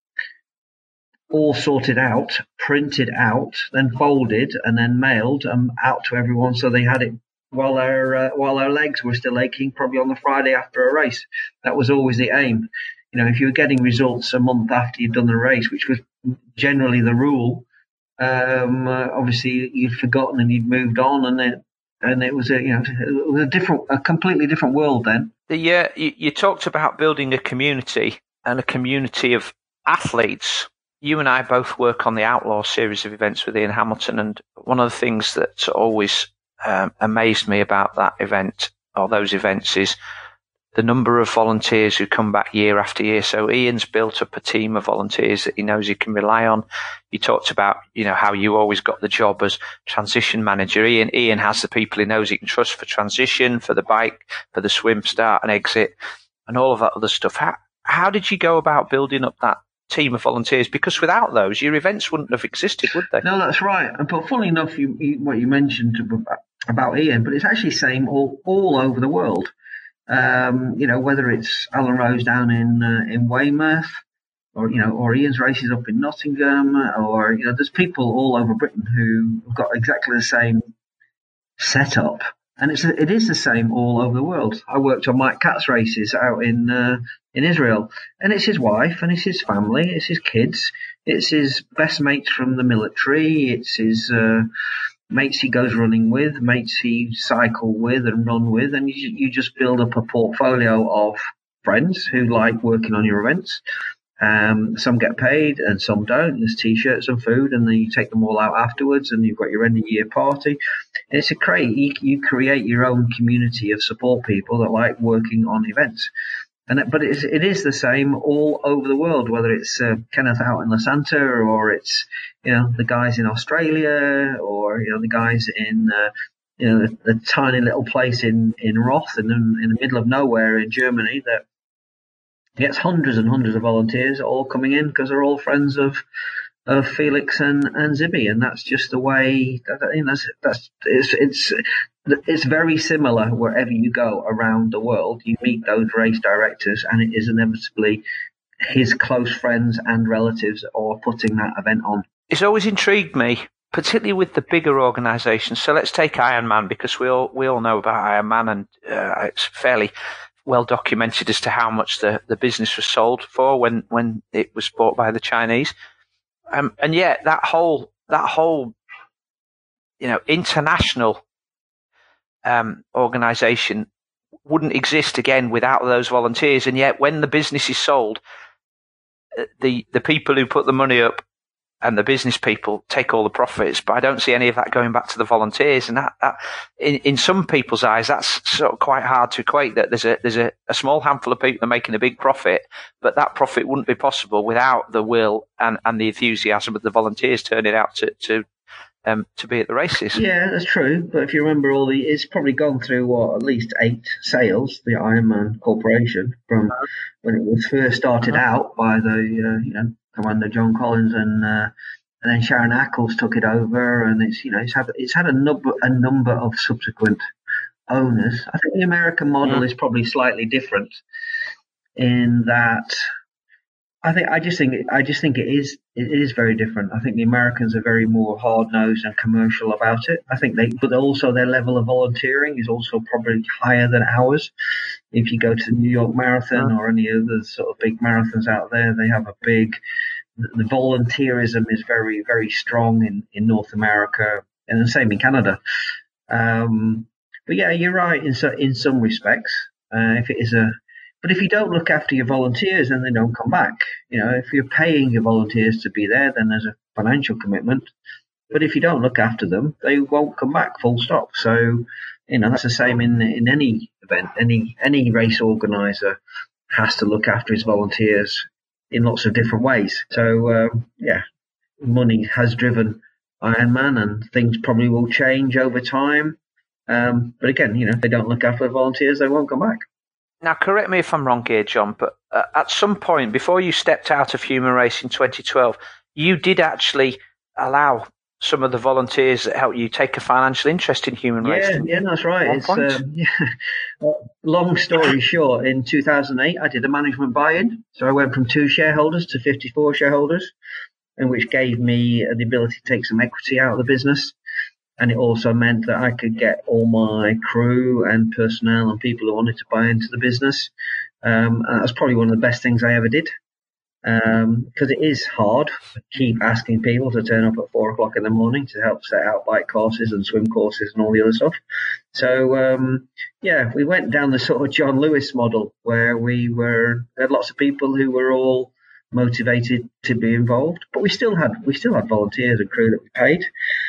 all sorted out, printed out, then folded and then mailed um, out to everyone. So they had it while their, uh, while their legs were still aching, probably on the Friday after a race. That was always the aim. You know, if you were getting results a month after you'd done the race, which was generally the rule, um, uh, obviously you'd forgotten and you'd moved on, and it, and it was a, you know, it was a different, a completely different world then. The uh, you, you talked about building a community and a community of athletes. You and I both work on the Outlaw series of events with Ian Hamilton, and one of the things that always um, amazed me about that event or those events is the number of volunteers who come back year after year. So Ian's built up a team of volunteers that he knows he can rely on. You talked about, you know, how you always got the job as transition manager. Ian, Ian has the people he knows he can trust for transition, for the bike, for the swim, start and exit, and all of that other stuff. How, how did you go about building up that team of volunteers? Because without those, your events wouldn't have existed, would they? No, that's right. But funnily enough, you, you, what you mentioned about Ian, but it's actually the same all, all over the world. Um, you know, whether it's Alan Rose down in uh, in Weymouth, or you know, or Ian's races up in Nottingham, or you know, there's people all over Britain who have got exactly the same setup, and it's it is the same all over the world. I worked on Mike Catt's races out in uh, in Israel, and it's his wife, and it's his family, it's his kids, it's his best mates from the military, it's his uh, mates he goes running with, mates he cycle with and run with, and you you just build up a portfolio of friends who like working on your events. Um, some get paid and some don't. There's t-shirts and food, and then you take them all out afterwards, and you've got your end of year party. And it's a great, you, you create your own community of support people that like working on events. And it, but it's, it is the same all over the world, whether it's uh, Kenneth out in La Santa, or it's, you know, the guys in Australia, or, you know, the guys in, uh, you know, the, the tiny little place in, in Roth, and in, in the middle of nowhere in Germany that gets hundreds and hundreds of volunteers all coming in because they're all friends of of Felix and, and Zibby, and that's just the way. That, you know, that's, that's it's it's it's very similar wherever you go around the world. You meet those race directors, and it is inevitably his close friends and relatives are putting that event on. It's always intrigued me, particularly with the bigger organisations. So let's take Ironman, because we all we all know about Ironman, and uh, it's fairly well documented as to how much the, the business was sold for when, when it was bought by the Chinese. Um, and yet that whole, that whole, you know, international, um, organization wouldn't exist again without those volunteers. And yet when the business is sold, the, the people who put the money up and the business people take all the profits, but I don't see any of that going back to the volunteers. And that, that in, in some people's eyes, that's sort of quite hard to equate, that there's a, there's a, a small handful of people that are making a big profit, but that profit wouldn't be possible without the will and, and the enthusiasm of the volunteers turning out to, to, um, to be at the races. Yeah, that's true. But if you remember all the, it's probably gone through what, at least eight sales, the Ironman Corporation, from when it was first started out by the, uh, you know, Commander John Collins, and uh, and then Sharon Ackles took it over, and it's you know it's had it's had a number a number of subsequent owners. I think the American model yeah. is probably slightly different in that. I think I just think I just think it is it is very different. I think the Americans are very more hard nosed and commercial about it. I think they, but also their level of volunteering is also probably higher than ours. If you go to the New York Marathon or any other sort of big marathons out there, they have a big. The volunteerism is very very strong in, in North America, and the same in Canada. Um, but yeah, you're right in so in some respects. Uh, if it is a But if you don't look after your volunteers, then they don't come back. You know, if you're paying your volunteers to be there, then there's a financial commitment. But if you don't look after them, they won't come back, full stop. So, you know, that's the same in in any event. Any any race organizer has to look after his volunteers in lots of different ways. So, um, yeah, money has driven Ironman, and things probably will change over time. Um, but again, you know, if they don't look after the volunteers, they won't come back. Now, correct me if I'm wrong here, John, but uh, at some point before you stepped out of Human Race in twenty twelve, you did actually allow some of the volunteers that helped you take a financial interest in Human Race. Yeah, yeah, that's right. It's, um, yeah. Long story short, in two thousand eight, I did a management buy-in. So I went from two shareholders to fifty-four shareholders, and which gave me the ability to take some equity out of the business. And it also meant that I could get all my crew and personnel and people who wanted to buy into the business. Um, and that was probably one of the best things I ever did. Um, because it is hard to keep asking people to turn up at four o'clock in the morning to help set out bike courses and swim courses and all the other stuff. So, um, yeah, we went down the sort of John Lewis model where we were, had lots of people who were all motivated to be involved, but we still had, we still had volunteers and crew that we paid.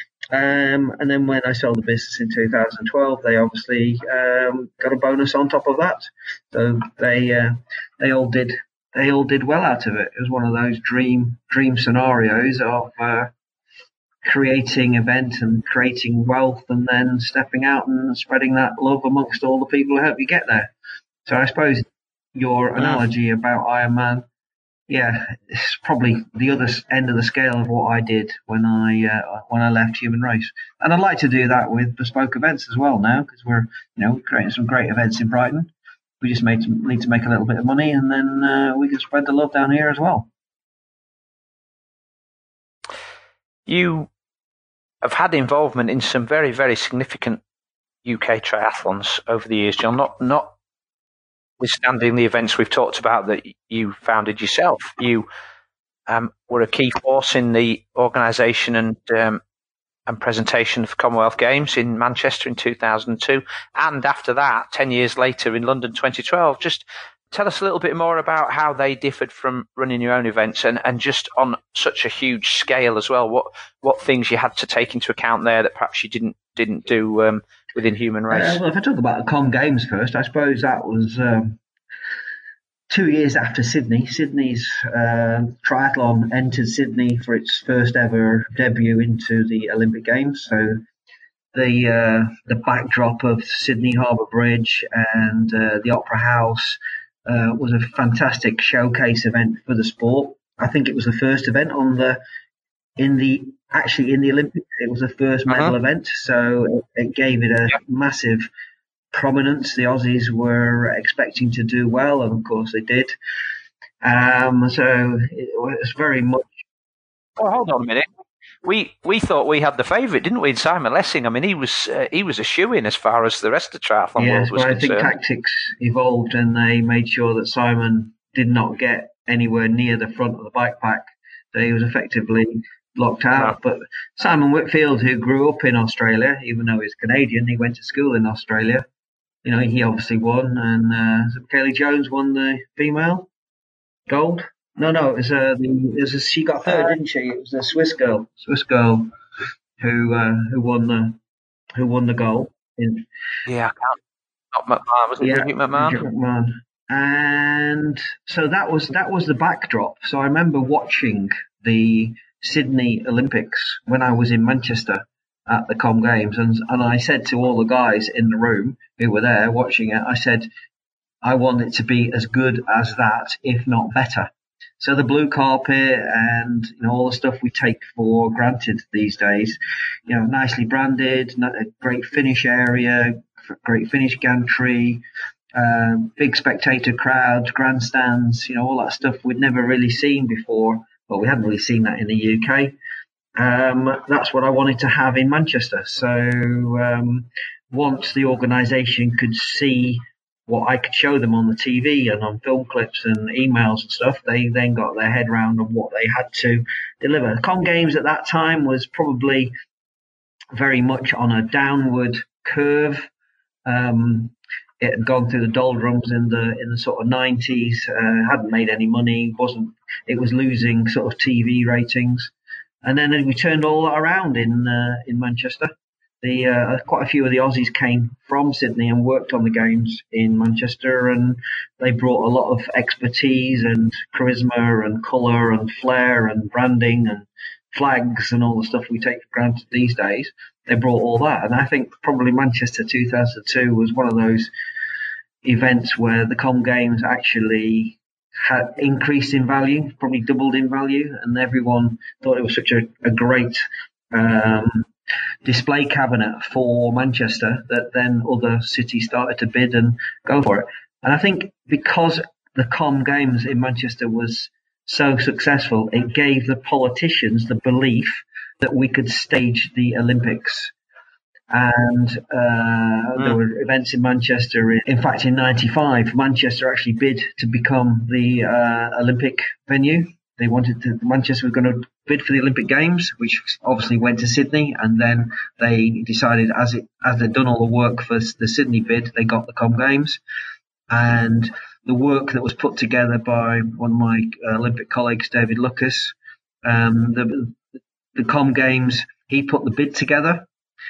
Um, and then when I sold the business in two thousand twelve, they obviously um, got a bonus on top of that. So they uh, they all did they all did well out of it. It was one of those dream dream scenarios of uh, creating event and creating wealth, and then stepping out and spreading that love amongst all the people who help you get there. So I suppose your analogy about Ironman, yeah, it's probably the other end of the scale of what I did when I uh, when I left Human Race. And I'd like to do that with bespoke events as well now, because we're you know creating some great events in Brighton. We just made to, need to make a little bit of money, and then uh, we can spread the love down here as well. You have had involvement in some very, very significant U K triathlons over the years, John. Not, not withstanding the events we've talked about that you founded yourself. You um, were a key force in the organisation and um, and presentation of Commonwealth Games in Manchester in two thousand two, and after that, ten years later in London twenty twelve. Just tell us a little bit more about how they differed from running your own events, and, and just on such a huge scale as well. What what things you had to take into account there that perhaps you didn't didn't do um, within Human Race? Uh, well, if I talk about the Com Games first, I suppose that was um, two years after Sydney. Sydney's uh, triathlon entered Sydney for its first ever debut into the Olympic Games. So the uh, the backdrop of Sydney Harbour Bridge and uh, the Opera House uh, was a fantastic showcase event for the sport. I think it was the first event on the in the actually in the Olympics. It was the first medal uh-huh. event, so it, it gave it a yep. massive prominence. The Aussies were expecting to do well, and of course they did. Um, so it was very much. Oh, hold on a minute. We we thought we had the favourite, didn't we, Simon Lessing? I mean, he was uh, he was a shoo-in as far as the rest of the triathlon yes, world was but concerned. I think tactics evolved, and they made sure that Simon did not get anywhere near the front of the bike pack. So he was effectively blocked out. No. But Simon Whitfield, who grew up in Australia, even though he's Canadian, he went to school in Australia. You know, he obviously won, and uh, Kaylee Jones won the female gold. No, no, it was uh, the it was a, she got third, didn't she? It was a Swiss girl, Swiss girl, who uh, who won the who won the gold. In, yeah, not McMahon, was it? Yeah, McMahon. McMahon. And so that was that was the backdrop. So I remember watching the Sydney Olympics when I was in Manchester at the Com Games, and and I said to all the guys in the room who were there watching it, I said, I want it to be as good as that, if not better. So the blue carpet and you know all the stuff we take for granted these days, you know, nicely branded, a great finish area, great finish gantry, uh, big spectator crowds, grandstands, you know, all that stuff we'd never really seen before. Well, we hadn't really seen that in the U K. Um, that's what I wanted to have in Manchester. So um, once the organisation could see what I could show them on the T V and on film clips and emails and stuff, they then got their head round on what they had to deliver. The Com Games at that time was probably very much on a downward curve. Um, it had gone through the doldrums in the in the sort of nineties, uh, hadn't made any money, wasn't it was losing sort of T V ratings, and then we turned all that around in uh, in Manchester. The uh, quite a few of the Aussies came from Sydney and worked on the games in Manchester, and they brought a lot of expertise and charisma and colour and flair and branding and flags and all the stuff we take for granted these days. They brought all that, and I think probably Manchester two thousand two was one of those events where the Com Games actually had increased in value, probably doubled in value, and everyone thought it was such a, a great um, display cabinet for Manchester that then other cities started to bid and go for it. And I think because the Com Games in Manchester was so successful, it gave the politicians the belief that we could stage the Olympics. And uh, mm. there were events in Manchester. In fact, in ninety-five, Manchester actually bid to become the uh, Olympic venue. They wanted to, Manchester was going to bid for the Olympic Games, which obviously went to Sydney, and then they decided, as it as they'd done all the work for the Sydney bid, they got the Com Games. And the work that was put together by one of my uh, Olympic colleagues, David Lucas, um, the the Com Games, he put the bid together,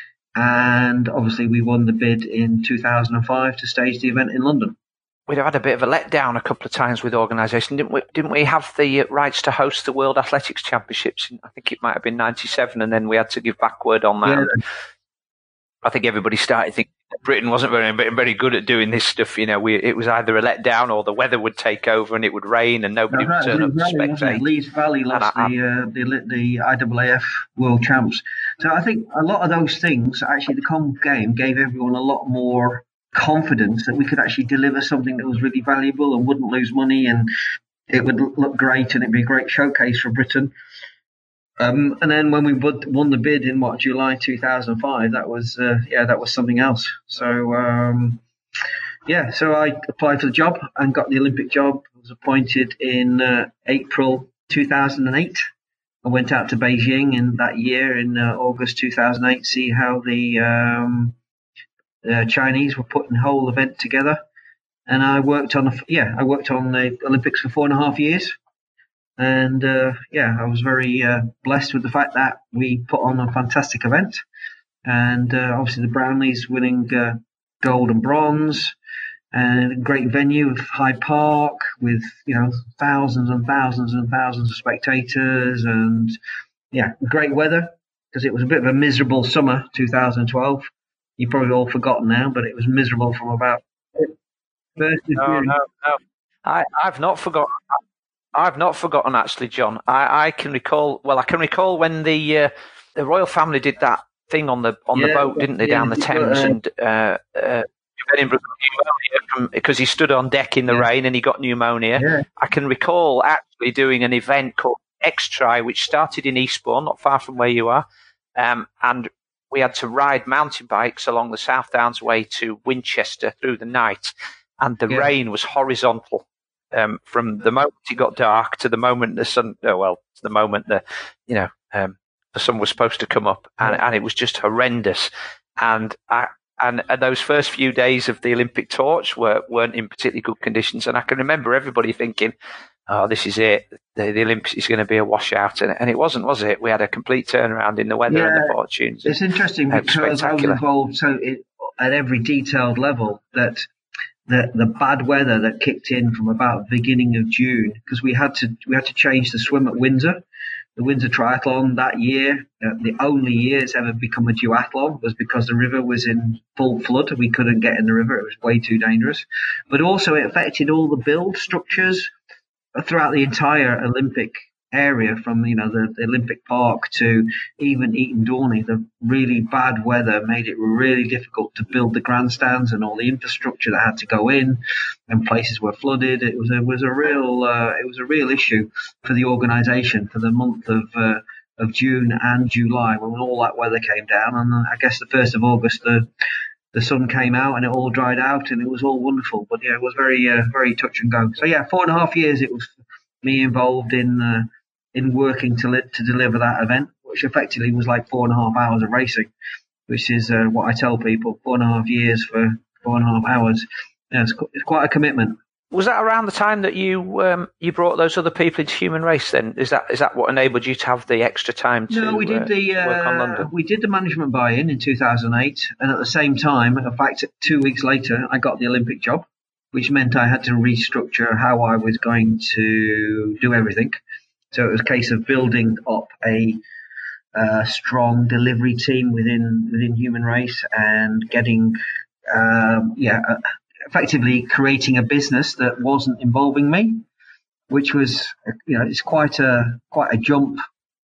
and obviously we won the bid in two thousand five to stage the event in London. We'd have had a bit of a letdown a couple of times with organisation, didn't we? Didn't we have the rights to host the World Athletics Championships? I think it might have been ninety-seven, and then we had to give back word on that. Yeah. I think everybody started thinking Britain wasn't very very good at doing this stuff. You know, we it was either a letdown or the weather would take over and it would rain and nobody no, would turn up to Valley, spectate. Leeds Valley lost I, the, uh, the the I A A F World Champs. So I think a lot of those things, actually, the Commonwealth game gave everyone a lot more confidence that we could actually deliver something that was really valuable and wouldn't lose money, and it would look great and it'd be a great showcase for Britain. Um, and then when we won the bid in what July two thousand five, that was uh, yeah, that was something else. So um, yeah, so I applied for the job and got the Olympic job. I was appointed in uh, April two thousand eight. I went out to Beijing in that year in uh, August two thousand eight, see how the um, uh, Chinese were putting the whole event together. And I worked on the, yeah, I worked on the Olympics for four and a half years. And, uh, yeah, I was very uh, blessed with the fact that we put on a fantastic event. And uh, obviously the Brownlees winning uh, gold and bronze, and a great venue of Hyde Park with, you know, thousands and thousands and thousands of spectators, and, yeah, great weather, because it was a bit of a miserable summer, two thousand twelve. You've probably all forgotten now, but it was miserable from about first of no, June. No, no, I, I've not forgotten. I've not forgotten, actually, John. I, I can recall. Well, I can recall when the uh, the royal family did that thing on the on yeah, the boat, didn't they, yeah, down the Thames, uh, and uh, uh, Edinburgh got pneumonia because he stood on deck in the yeah. rain and he got pneumonia. Yeah. I can recall actually doing an event called X-Tri, which started in Eastbourne, not far from where you are, um, and we had to ride mountain bikes along the South Downs Way to Winchester through the night, and the yeah. rain was horizontal. Um, from the moment it got dark to the moment the sun, oh, well, to the moment the, you know, um, the sun was supposed to come up, and, and it was just horrendous. And I, and, and those first few days of the Olympic torch were, weren't in particularly good conditions. And I can remember everybody thinking, oh, this is it. The, the Olympics is going to be a washout. And, and it wasn't, was it? We had a complete turnaround in the weather yeah, and the fortunes. It's interesting because I was involved so it, at every detailed level that The, the bad weather that kicked in from about the beginning of June, because we had to we had to change the swim at Windsor. The Windsor Triathlon that year, uh, the only year it's ever become a duathlon, was because the river was in full flood. We couldn't get in the river; it was way too dangerous. But also, it affected all the build structures throughout the entire Olympic area, from you know the, the Olympic Park to even Eton Dorney. The really bad weather made it really difficult to build the grandstands and all the infrastructure that had to go in, and places were flooded. It was a was a real uh, it was a real issue for the organisation for the month of uh, of June and July, when all that weather came down. And I guess the first of August the the sun came out and it all dried out and it was all wonderful. But yeah, it was very uh, very touch and go. So yeah, four and a half years it was me involved in. Uh, in working to li- to deliver that event, which effectively was like four and a half hours of racing, which is uh, what I tell people, four and a half years for four and a half hours. Yeah, it's, qu- it's quite a commitment. Was that around the time that you um, you brought those other people into Human Race then? Is that is that what enabled you to have the extra time to no, we did the, uh, work on London? We did the management buy-in in two thousand eight, and at the same time, in fact, two weeks later, I got the Olympic job, which meant I had to restructure how I was going to do everything. So it was a case of building up a uh, strong delivery team within within Human Race and getting, um, yeah, uh, effectively creating a business that wasn't involving me, which was, you know, it's quite a quite a jump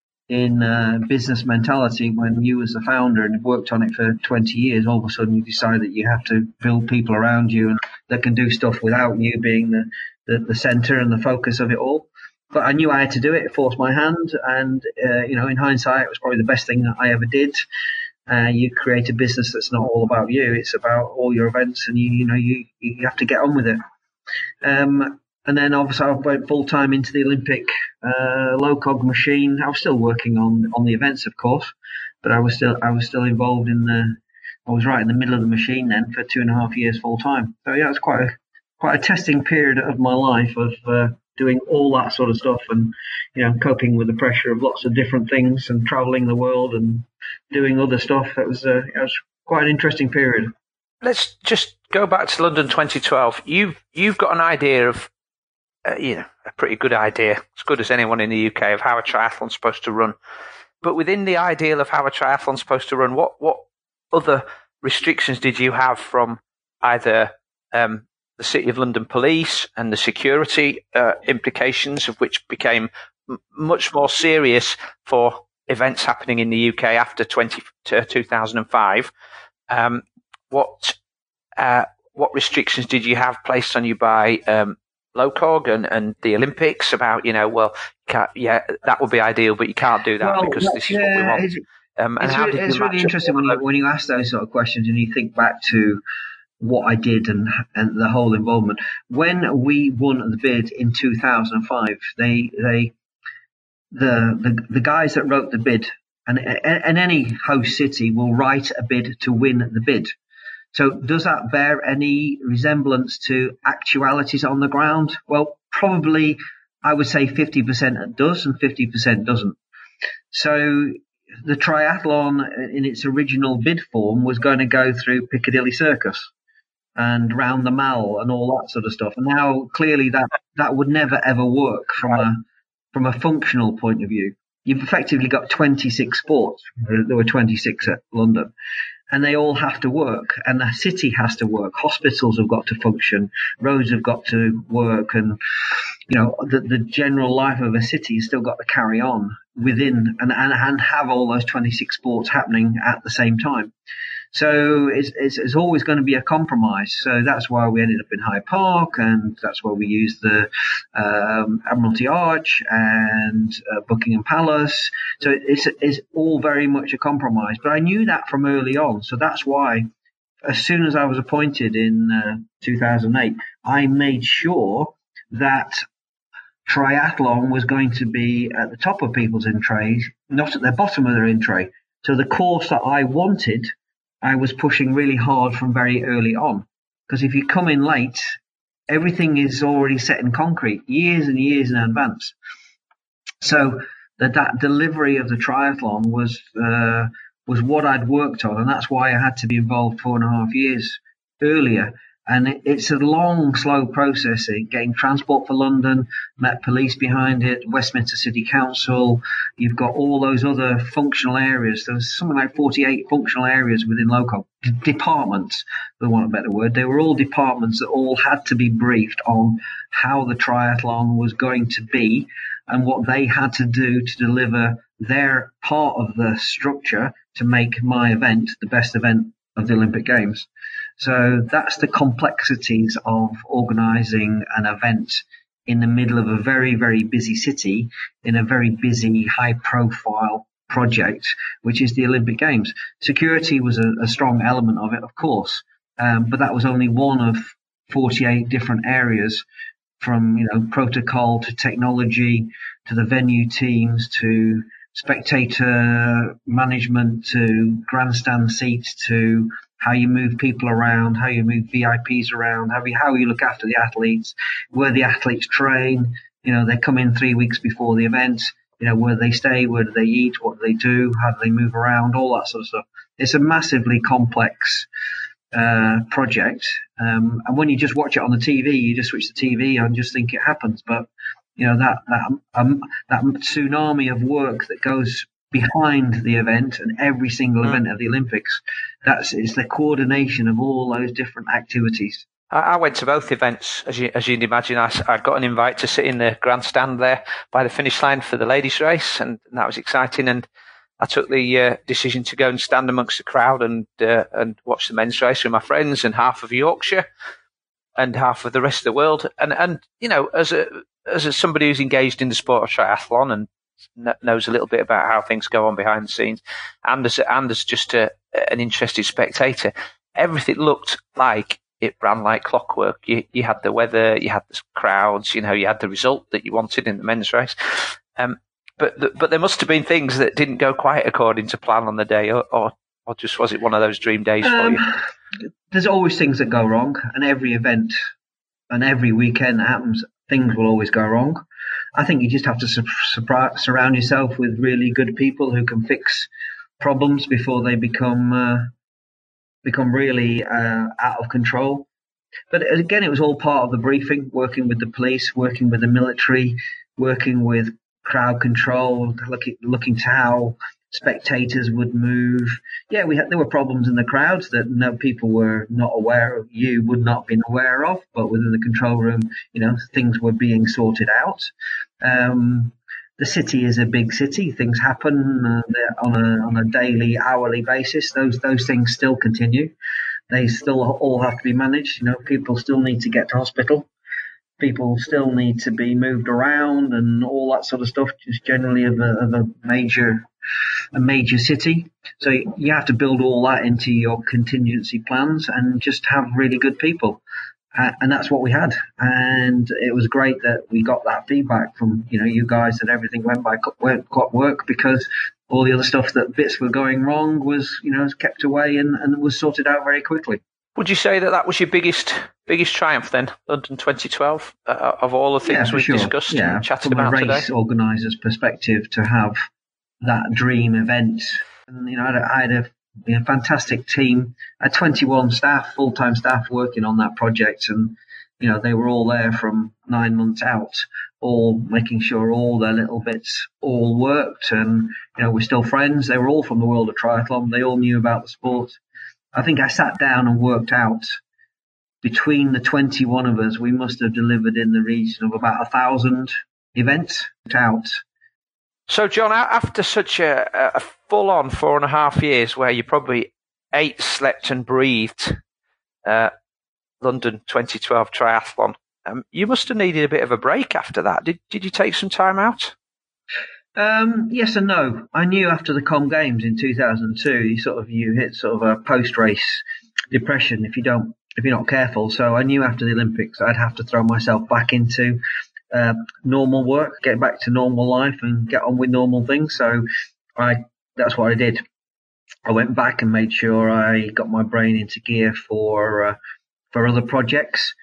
in uh, business mentality when you, as the founder and have worked on it for twenty years, all of a sudden you decide that you have to build people around you and that can do stuff without you being the the, the center and the focus of it all. But I knew I had to do it. It forced my hand. And, uh, you know, in hindsight, it was probably the best thing that I ever did. Uh, you create a business that's not all about you. It's about all your events, and, you, you know, you, you have to get on with it. Um, and then obviously I went full time into the Olympic uh, low cog machine. I was still working on, on the events, of course, but I was still I was still involved in the. I was right in the middle of the machine then for two and a half years full time. So yeah, it was quite a quite a testing period of my life of. Uh, doing all that sort of stuff and, you know, coping with the pressure of lots of different things and traveling the world and doing other stuff. It was, uh, it was quite an interesting period. Let's just go back to London twenty twelve. You've, you've got an idea of, uh, you know, a pretty good idea, as good as anyone in the U K, of how a triathlon's supposed to run. But within the ideal of how a triathlon's supposed to run, what, what other restrictions did you have from either um, the City of London Police and the security uh, implications of which became m- much more serious for events happening in the U K after twenty, two thousand five? Um, what uh, what restrictions did you have placed on you by um, LOCOG and, and the Olympics about, you know, well, can't, yeah, that would be ideal, but you can't do that well, because this is yeah, what we want. It's, um, and it's, how re- did it's you really interesting when you, when you ask those sort of questions and you think back to what I did and, and the whole involvement. When we won the bid in two thousand five, they they the the, the guys that wrote the bid, and, and any host city will write a bid to win the bid. So does that bear any resemblance to actualities on the ground? Well, probably I would say fifty percent it does and fifty percent doesn't. So the triathlon in its original bid form was going to go through Piccadilly Circus and round the Mall and all that sort of stuff. And now clearly that, that would never ever work from a from a functional point of view. You've effectively got twenty-six sports. There were twenty-six at London. And they all have to work, and the city has to work. Hospitals have got to function, roads have got to work, and you know the, the general life of a city has still got to carry on within and, and, and have all those twenty-six sports happening at the same time. So it's, it's, it's always going to be a compromise. So that's why we ended up in Hyde Park, and that's why we used the um, Admiralty Arch and uh, Buckingham Palace. So it's, it's all very much a compromise. But I knew that from early on. So that's why as soon as I was appointed in uh, two thousand eight, I made sure that triathlon was going to be at the top of people's in tray, not at the bottom of their in tray. So the course that I wanted, I was pushing really hard from very early on. Because if you come in late, everything is already set in concrete, years and years in advance. So that, that delivery of the triathlon was uh, was what I'd worked on, and that's why I had to be involved four and a half years earlier. And it, it's a long, slow process, getting Transport for London, Met Police behind it, Westminster City Council. You've got all those other functional areas. There's something like forty-eight functional areas within local departments, for want of a better word. They were all departments that all had to be briefed on how the triathlon was going to be and what they had to do to deliver their part of the structure to make my event the best event of the Olympic Games. So that's the complexities of organising an event in the middle of a very, very busy city in a very busy, high-profile project, which is the Olympic Games. Security was a, a strong element of it, of course, um, but that was only one of forty-eight different areas, from you know protocol to technology to the venue teams to spectator management to grandstand seats to how you move people around, how you move V I Ps around, how you, how you look after the athletes, where the athletes train. You know, they come in three weeks before the event. You know, where they stay, where do they eat, what do they do, how do they move around, all that sort of stuff. It's a massively complex uh, project. Um, and when you just watch it on the T V, you just switch the T V on and just think it happens. But, you know, that, that, um, that tsunami of work that goes behind the event and every single event of the Olympics, that's it's the coordination of all those different activities. I, I went to both events, as you as you'd imagine. I, I got an invite to sit in the grandstand there by the finish line for the ladies' race, and, and that was exciting. And I took the uh, decision to go and stand amongst the crowd and uh, and watch the men's race with my friends and half of Yorkshire and half of the rest of the world. And and you know, as a as a, somebody who's engaged in the sport of triathlon and knows a little bit about how things go on behind the scenes, and as and as just a, an interested spectator, everything looked like it ran like clockwork. You you had the weather, you had the crowds, you know, you had the result that you wanted in the men's race. Um, but the, but there must have been things that didn't go quite according to plan on the day, or or, or just was it one of those dream days um, for you? There's always things that go wrong, and every event and every weekend that happens, things will always go wrong. I think you just have to su- su- surround yourself with really good people who can fix problems before they become uh, become really uh, out of control. But again, it was all part of the briefing, working with the police, working with the military, working with crowd control, looking, looking to how spectators would move. Yeah, we had there were problems in the crowds that no people were not aware of. You would not have been aware of, but within the control room, you know, things were being sorted out. Um, the city is a big city. Things happen uh, on a on a daily, hourly basis. Those those things still continue. They still all have to be managed. You know, people still need to get to hospital. People still need to be moved around and all that sort of stuff, just generally of a, of a major, a major city. So you have to build all that into your contingency plans and just have really good people. Uh, and that's what we had. And it was great that we got that feedback from, you know, you guys, that everything went by clockwork, because all the other stuff that bits were going wrong was, you know, kept away and, and was sorted out very quickly. Would you say that that was your biggest biggest triumph then, London twenty twelve, uh, of all the things yeah, we've sure. discussed yeah. and chatted From about a race today? organiser's perspective, to have that dream event, and you know, I had a, I had a you know, fantastic team. I had twenty-one staff, full time staff, working on that project, and you know, they were all there from nine months out, all making sure all their little bits all worked, and you know, we're still friends. They were all from the world of triathlon. They all knew about the sport. I think I sat down and worked out, between the twenty-one of us, we must have delivered in the region of about a thousand events out. So, John, after such a, a full-on four and a half years where you probably ate, slept and breathed uh, London twenty twelve triathlon, um, you must have needed a bit of a break after that. Did, did you take some time out? Um, yes and no. I knew after the Com Games in two thousand two, you sort of you hit sort of a post-race depression if you don't if you're not careful. So I knew after the Olympics I'd have to throw myself back into uh, normal work, get back to normal life, and get on with normal things. So I that's what I did. I went back and made sure I got my brain into gear for uh, for other projects.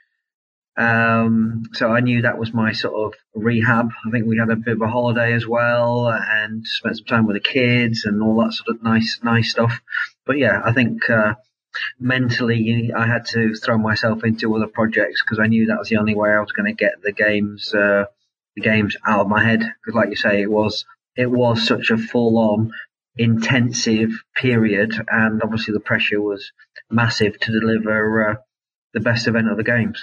Um, so I knew that was my sort of rehab. I think we had a bit of a holiday as well and spent some time with the kids and all that sort of nice, nice stuff. But yeah, I think, uh, mentally I had to throw myself into other projects because I knew that was the only way I was going to get the games, uh, the games out of my head. Because like you say, it was, it was such a full on intensive period. And obviously the pressure was massive to deliver, uh, the best event of the games.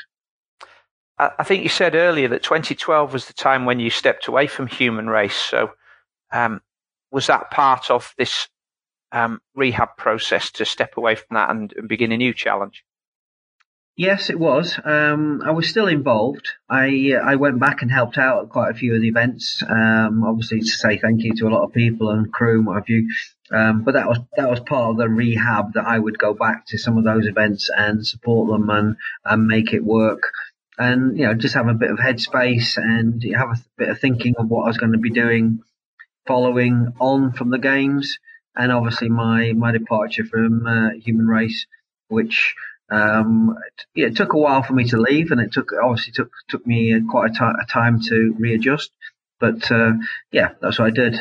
I think you said earlier that twenty twelve was the time when you stepped away from Human Race. So um, was that part of this um, rehab process to step away from that and, and begin a new challenge? Yes, it was. Um, I was still involved. I uh, I went back and helped out at quite a few of the events. Um, obviously to say thank you to a lot of people and crew and what have you. Um, but that was that was part of the rehab, that I would go back to some of those events and support them and, and make it work. And, you know, just have a bit of headspace and have a bit of thinking of what I was going to be doing following on from the games. And obviously my, my departure from uh, Human Race, which, um, it, yeah, it took a while for me to leave, and it took, obviously took, took me quite a, t- a time to readjust. But, uh, yeah, that's what I did.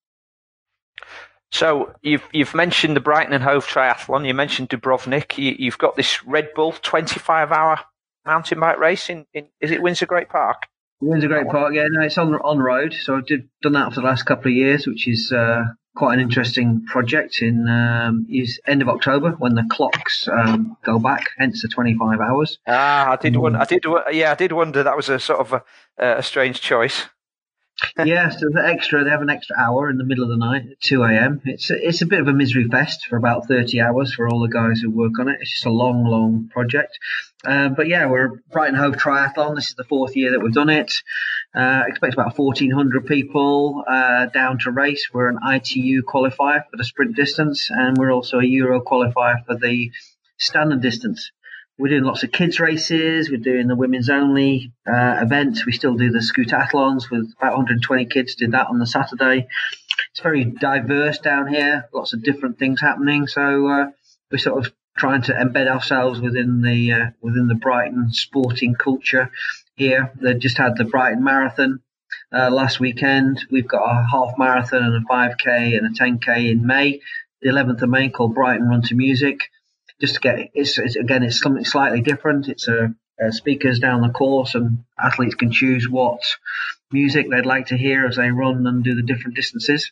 So you've, you've mentioned the Brighton and Hove Triathlon. You mentioned Dubrovnik. You, you've got this Red Bull twenty-five hour mountain bike race in, in is it Windsor Great Park? Windsor Great Park, yeah, no, it's on on road. So I've did, done that for the last couple of years, which is uh, quite an interesting project. In um, is end of October when the clocks um, go back, hence the twenty-five hours. Ah, I did um, wonder. I did, yeah, I did wonder. That was a sort of a, a strange choice. Yeah, so the extra, they have an extra hour in the middle of the night at two a.m. It's a, it's a bit of a misery fest for about thirty hours for all the guys who work on it. It's just a long, long project. Um, but yeah, we're Brighton Hove Triathlon. This is the fourth year that we've done it. Uh, expect about fourteen hundred people uh, down to race. We're an I T U qualifier for the sprint distance, and we're also a Euro qualifier for the standard distance. We're doing lots of kids races. We're doing the women's only uh, events. We still do the scootathlons with about one hundred twenty kids. Did that on the Saturday. It's very diverse down here. Lots of different things happening. So uh, we're sort of trying to embed ourselves within the uh, within the Brighton sporting culture here. They just had the Brighton Marathon uh, last weekend. We've got a half marathon and a five K and a ten K in May, the eleventh of May, called Brighton Run to Music. Just to get, it's, it's again, it's something slightly different. It's a, a speakers down the course, and athletes can choose what music they'd like to hear as they run and do the different distances.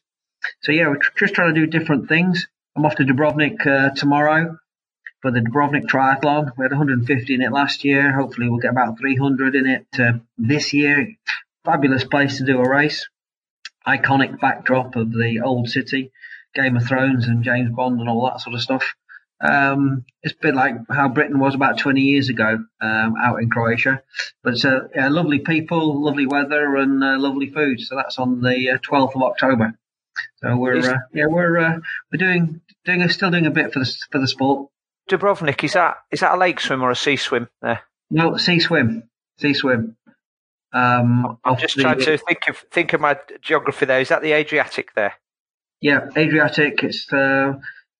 so yeah, we're tr- just trying to do different things. I'm off to Dubrovnik uh, tomorrow for the Dubrovnik Triathlon. We had one hundred fifty in it last year. Hopefully we'll get about three hundred in it uh, this year. Fabulous place to do a race. Iconic backdrop of the old city, Game of Thrones and James Bond and all that sort of stuff. Um, it's a bit like how Britain was about twenty years ago um, out in Croatia. But it's uh, yeah, lovely people, lovely weather and uh, lovely food. So that's on the uh, twelfth of October. So we're uh, yeah we're uh, we're doing doing still doing a bit for the for the sport. Dubrovnik, is that is that a lake swim or a sea swim there? No, sea swim, sea swim. Um, I'm just the, trying to think of think of my geography there. Is that the Adriatic there? Yeah, Adriatic. It's uh,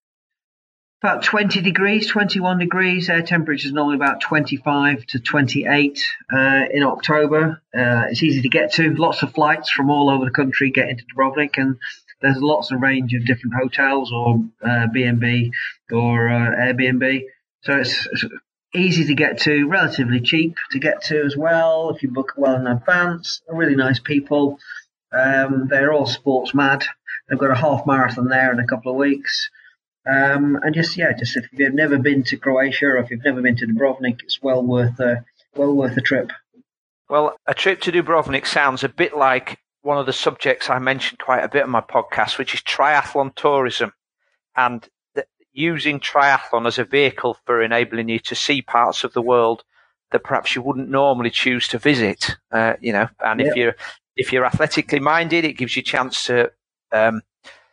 about twenty degrees, twenty-one degrees. Air temperature is normally about twenty-five to twenty-eight uh, in October. Uh, it's easy to get to. Lots of flights from all over the country get into Dubrovnik, and there's lots of range of different hotels or uh, B and B or uh, Airbnb. So it's, it's easy to get to, relatively cheap to get to as well if you book well in advance. They're really nice people. Um, they're all sports mad. They've got a half marathon there in a couple of weeks. Um, and just, yeah, just if you've never been to Croatia or if you've never been to Dubrovnik, it's well worth a, well worth a trip. Well, a trip to Dubrovnik sounds a bit like one of the subjects I mentioned quite a bit on my podcast, which is triathlon tourism, and the, using triathlon as a vehicle for enabling you to see parts of the world that perhaps you wouldn't normally choose to visit. Uh, you know, and yep. if you're if you're athletically minded, it gives you a chance to um,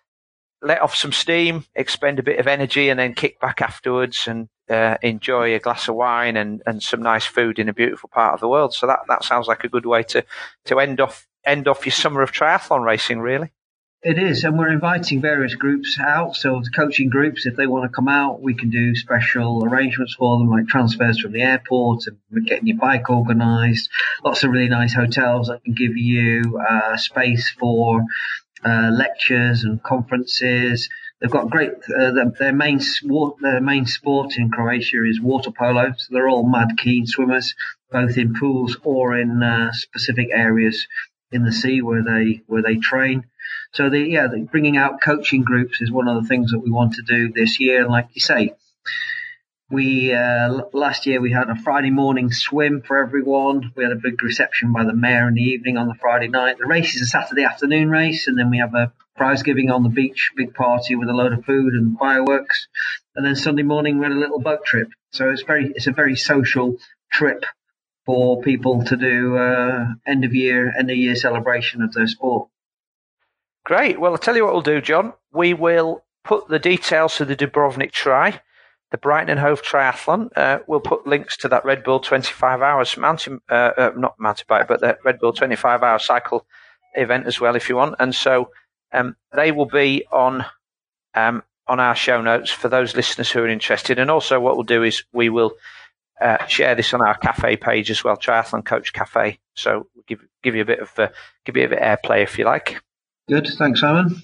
let off some steam, expend a bit of energy, and then kick back afterwards and uh, enjoy a glass of wine and, and some nice food in a beautiful part of the world. So that, that sounds like a good way to to end off. end off your summer of triathlon racing, really. It is, and we're inviting various groups out. So the coaching groups, if they want to come out, we can do special arrangements for them, like transfers from the airport and getting your bike organised. Lots of really nice hotels that can give you uh, space for uh, lectures and conferences. They've got great. Uh, their, their main their main sport in Croatia is water polo, so they're all mad keen swimmers, both in pools or in uh, specific areas in the sea where they where they train. So the yeah, the bringing out coaching groups is one of the things that we want to do this year. And like you say, we uh, last year we had a Friday morning swim for everyone. We had a big reception by the mayor in the evening on the Friday night. The race is a Saturday afternoon race, and then we have a prize giving on the beach, big party with a load of food and fireworks. And then Sunday morning we had a little boat trip. So it's very it's a very social trip for people to do uh, end of year, end of year celebration of their sport. Great. Well, I'll tell you what we'll do, John. We will put the details of the Dubrovnik Tri, the Brighton and Hove Triathlon. Uh, we'll put links to that Red Bull twenty-five hours mountain, uh, uh, not mountain bike, but the Red Bull twenty-five hour cycle event as well, if you want. And so um, they will be on um, on our show notes for those listeners who are interested. And also, what we'll do is we will Uh, share this on our cafe page as well, Triathlon Coach Cafe. So we'll give give you a bit of uh, give you a bit of airplay if you like. Good, thanks, Simon.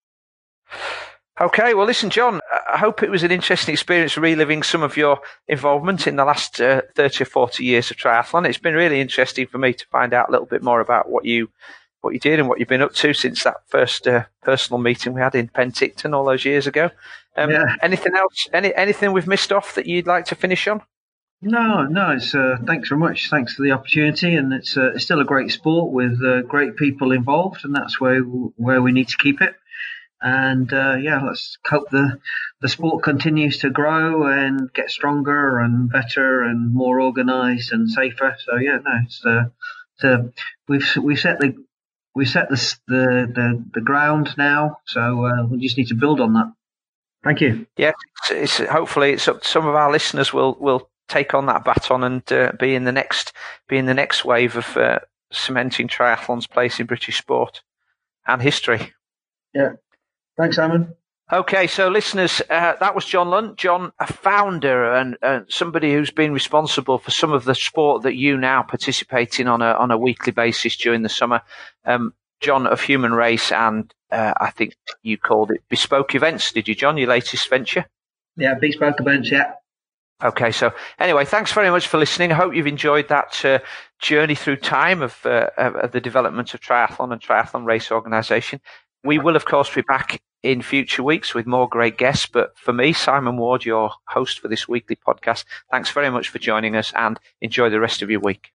Okay, well, listen, John. I hope it was an interesting experience reliving some of your involvement in the last uh, thirty or forty years of triathlon. It's been really interesting for me to find out a little bit more about what you what you did and what you've been up to since that first uh, personal meeting we had in Penticton all those years ago. Um, yeah. Anything else? Any anything we've missed off that you'd like to finish on? No, no. It's uh, thanks very much. Thanks for the opportunity, and it's uh, it's still a great sport with uh, great people involved, and that's where where we need to keep it. And uh, yeah, let's hope the the sport continues to grow and get stronger and better and more organised and safer. So yeah, no, it's uh, so we've we set the we set the the the, the ground now, so uh, we just need to build on that. Thank you. Yeah, it's, it's hopefully it's up. Some of our listeners will will. take on that baton and uh, be in the next be in the next wave of uh, cementing triathlon's place in British sport and history. Yeah. Thanks, Simon. Okay, so listeners, uh, that was John Lunt. John, a founder and uh, somebody who's been responsible for some of the sport that you now participate in on a on a weekly basis during the summer. Um, John of Human Race, and uh, I think you called it Bespoke Events, did you, John? Your latest venture? Yeah, Bespoke Events, yeah. Okay, so anyway, thanks very much for listening. I hope you've enjoyed that uh, journey through time of, uh, of the development of triathlon and triathlon race organisation. We will, of course, be back in future weeks with more great guests. But for me, Simon Ward, your host for this weekly podcast, thanks very much for joining us and enjoy the rest of your week.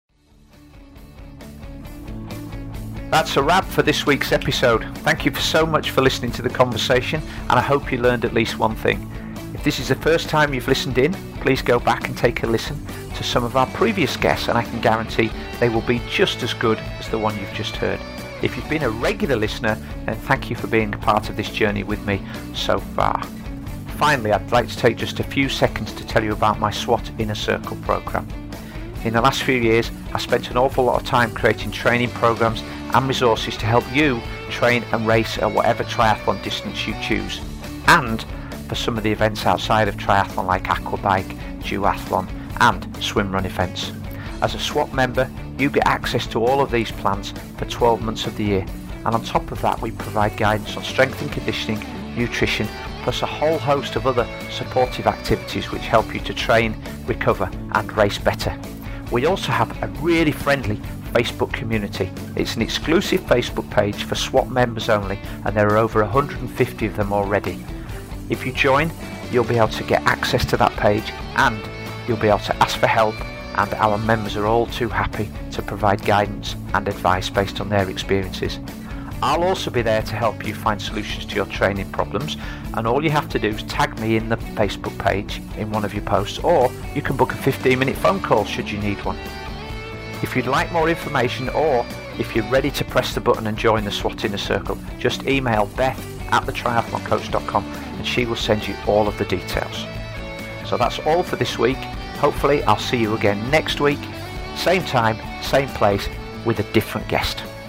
That's a wrap for this week's episode. Thank you so much for listening to the conversation, and I hope you learned at least one thing. If this is the first time you've listened in, please go back and take a listen to some of our previous guests, and I can guarantee they will be just as good as the one you've just heard. If you've been a regular listener, then thank you for being a part of this journey with me so far. Finally, I'd like to take just a few seconds to tell you about my SWAT Inner Circle program. In the last few years, I spent an awful lot of time creating training programs and resources to help you train and race at whatever triathlon distance you choose, and for some of the events outside of triathlon like aquabike, duathlon and swim run events. As a SWAT member, you get access to all of these plans for twelve months of the year, and on top of that we provide guidance on strength and conditioning, nutrition, plus a whole host of other supportive activities which help you to train, recover and race better. We also have a really friendly Facebook community. It's an exclusive Facebook page for SWAT members only, and there are over one hundred fifty of them already. If you join, you'll be able to get access to that page and you'll be able to ask for help, and our members are all too happy to provide guidance and advice based on their experiences. I'll also be there to help you find solutions to your training problems, and all you have to do is tag me in the Facebook page in one of your posts, or you can book a fifteen minute phone call should you need one. If you'd like more information, or if you're ready to press the button and join the SWAT Inner Circle, just email Beth at the triathlon coach dot com and she will send you all of the details. So that's all for this week. Hopefully I'll see you again next week, same time, same place, with a different guest.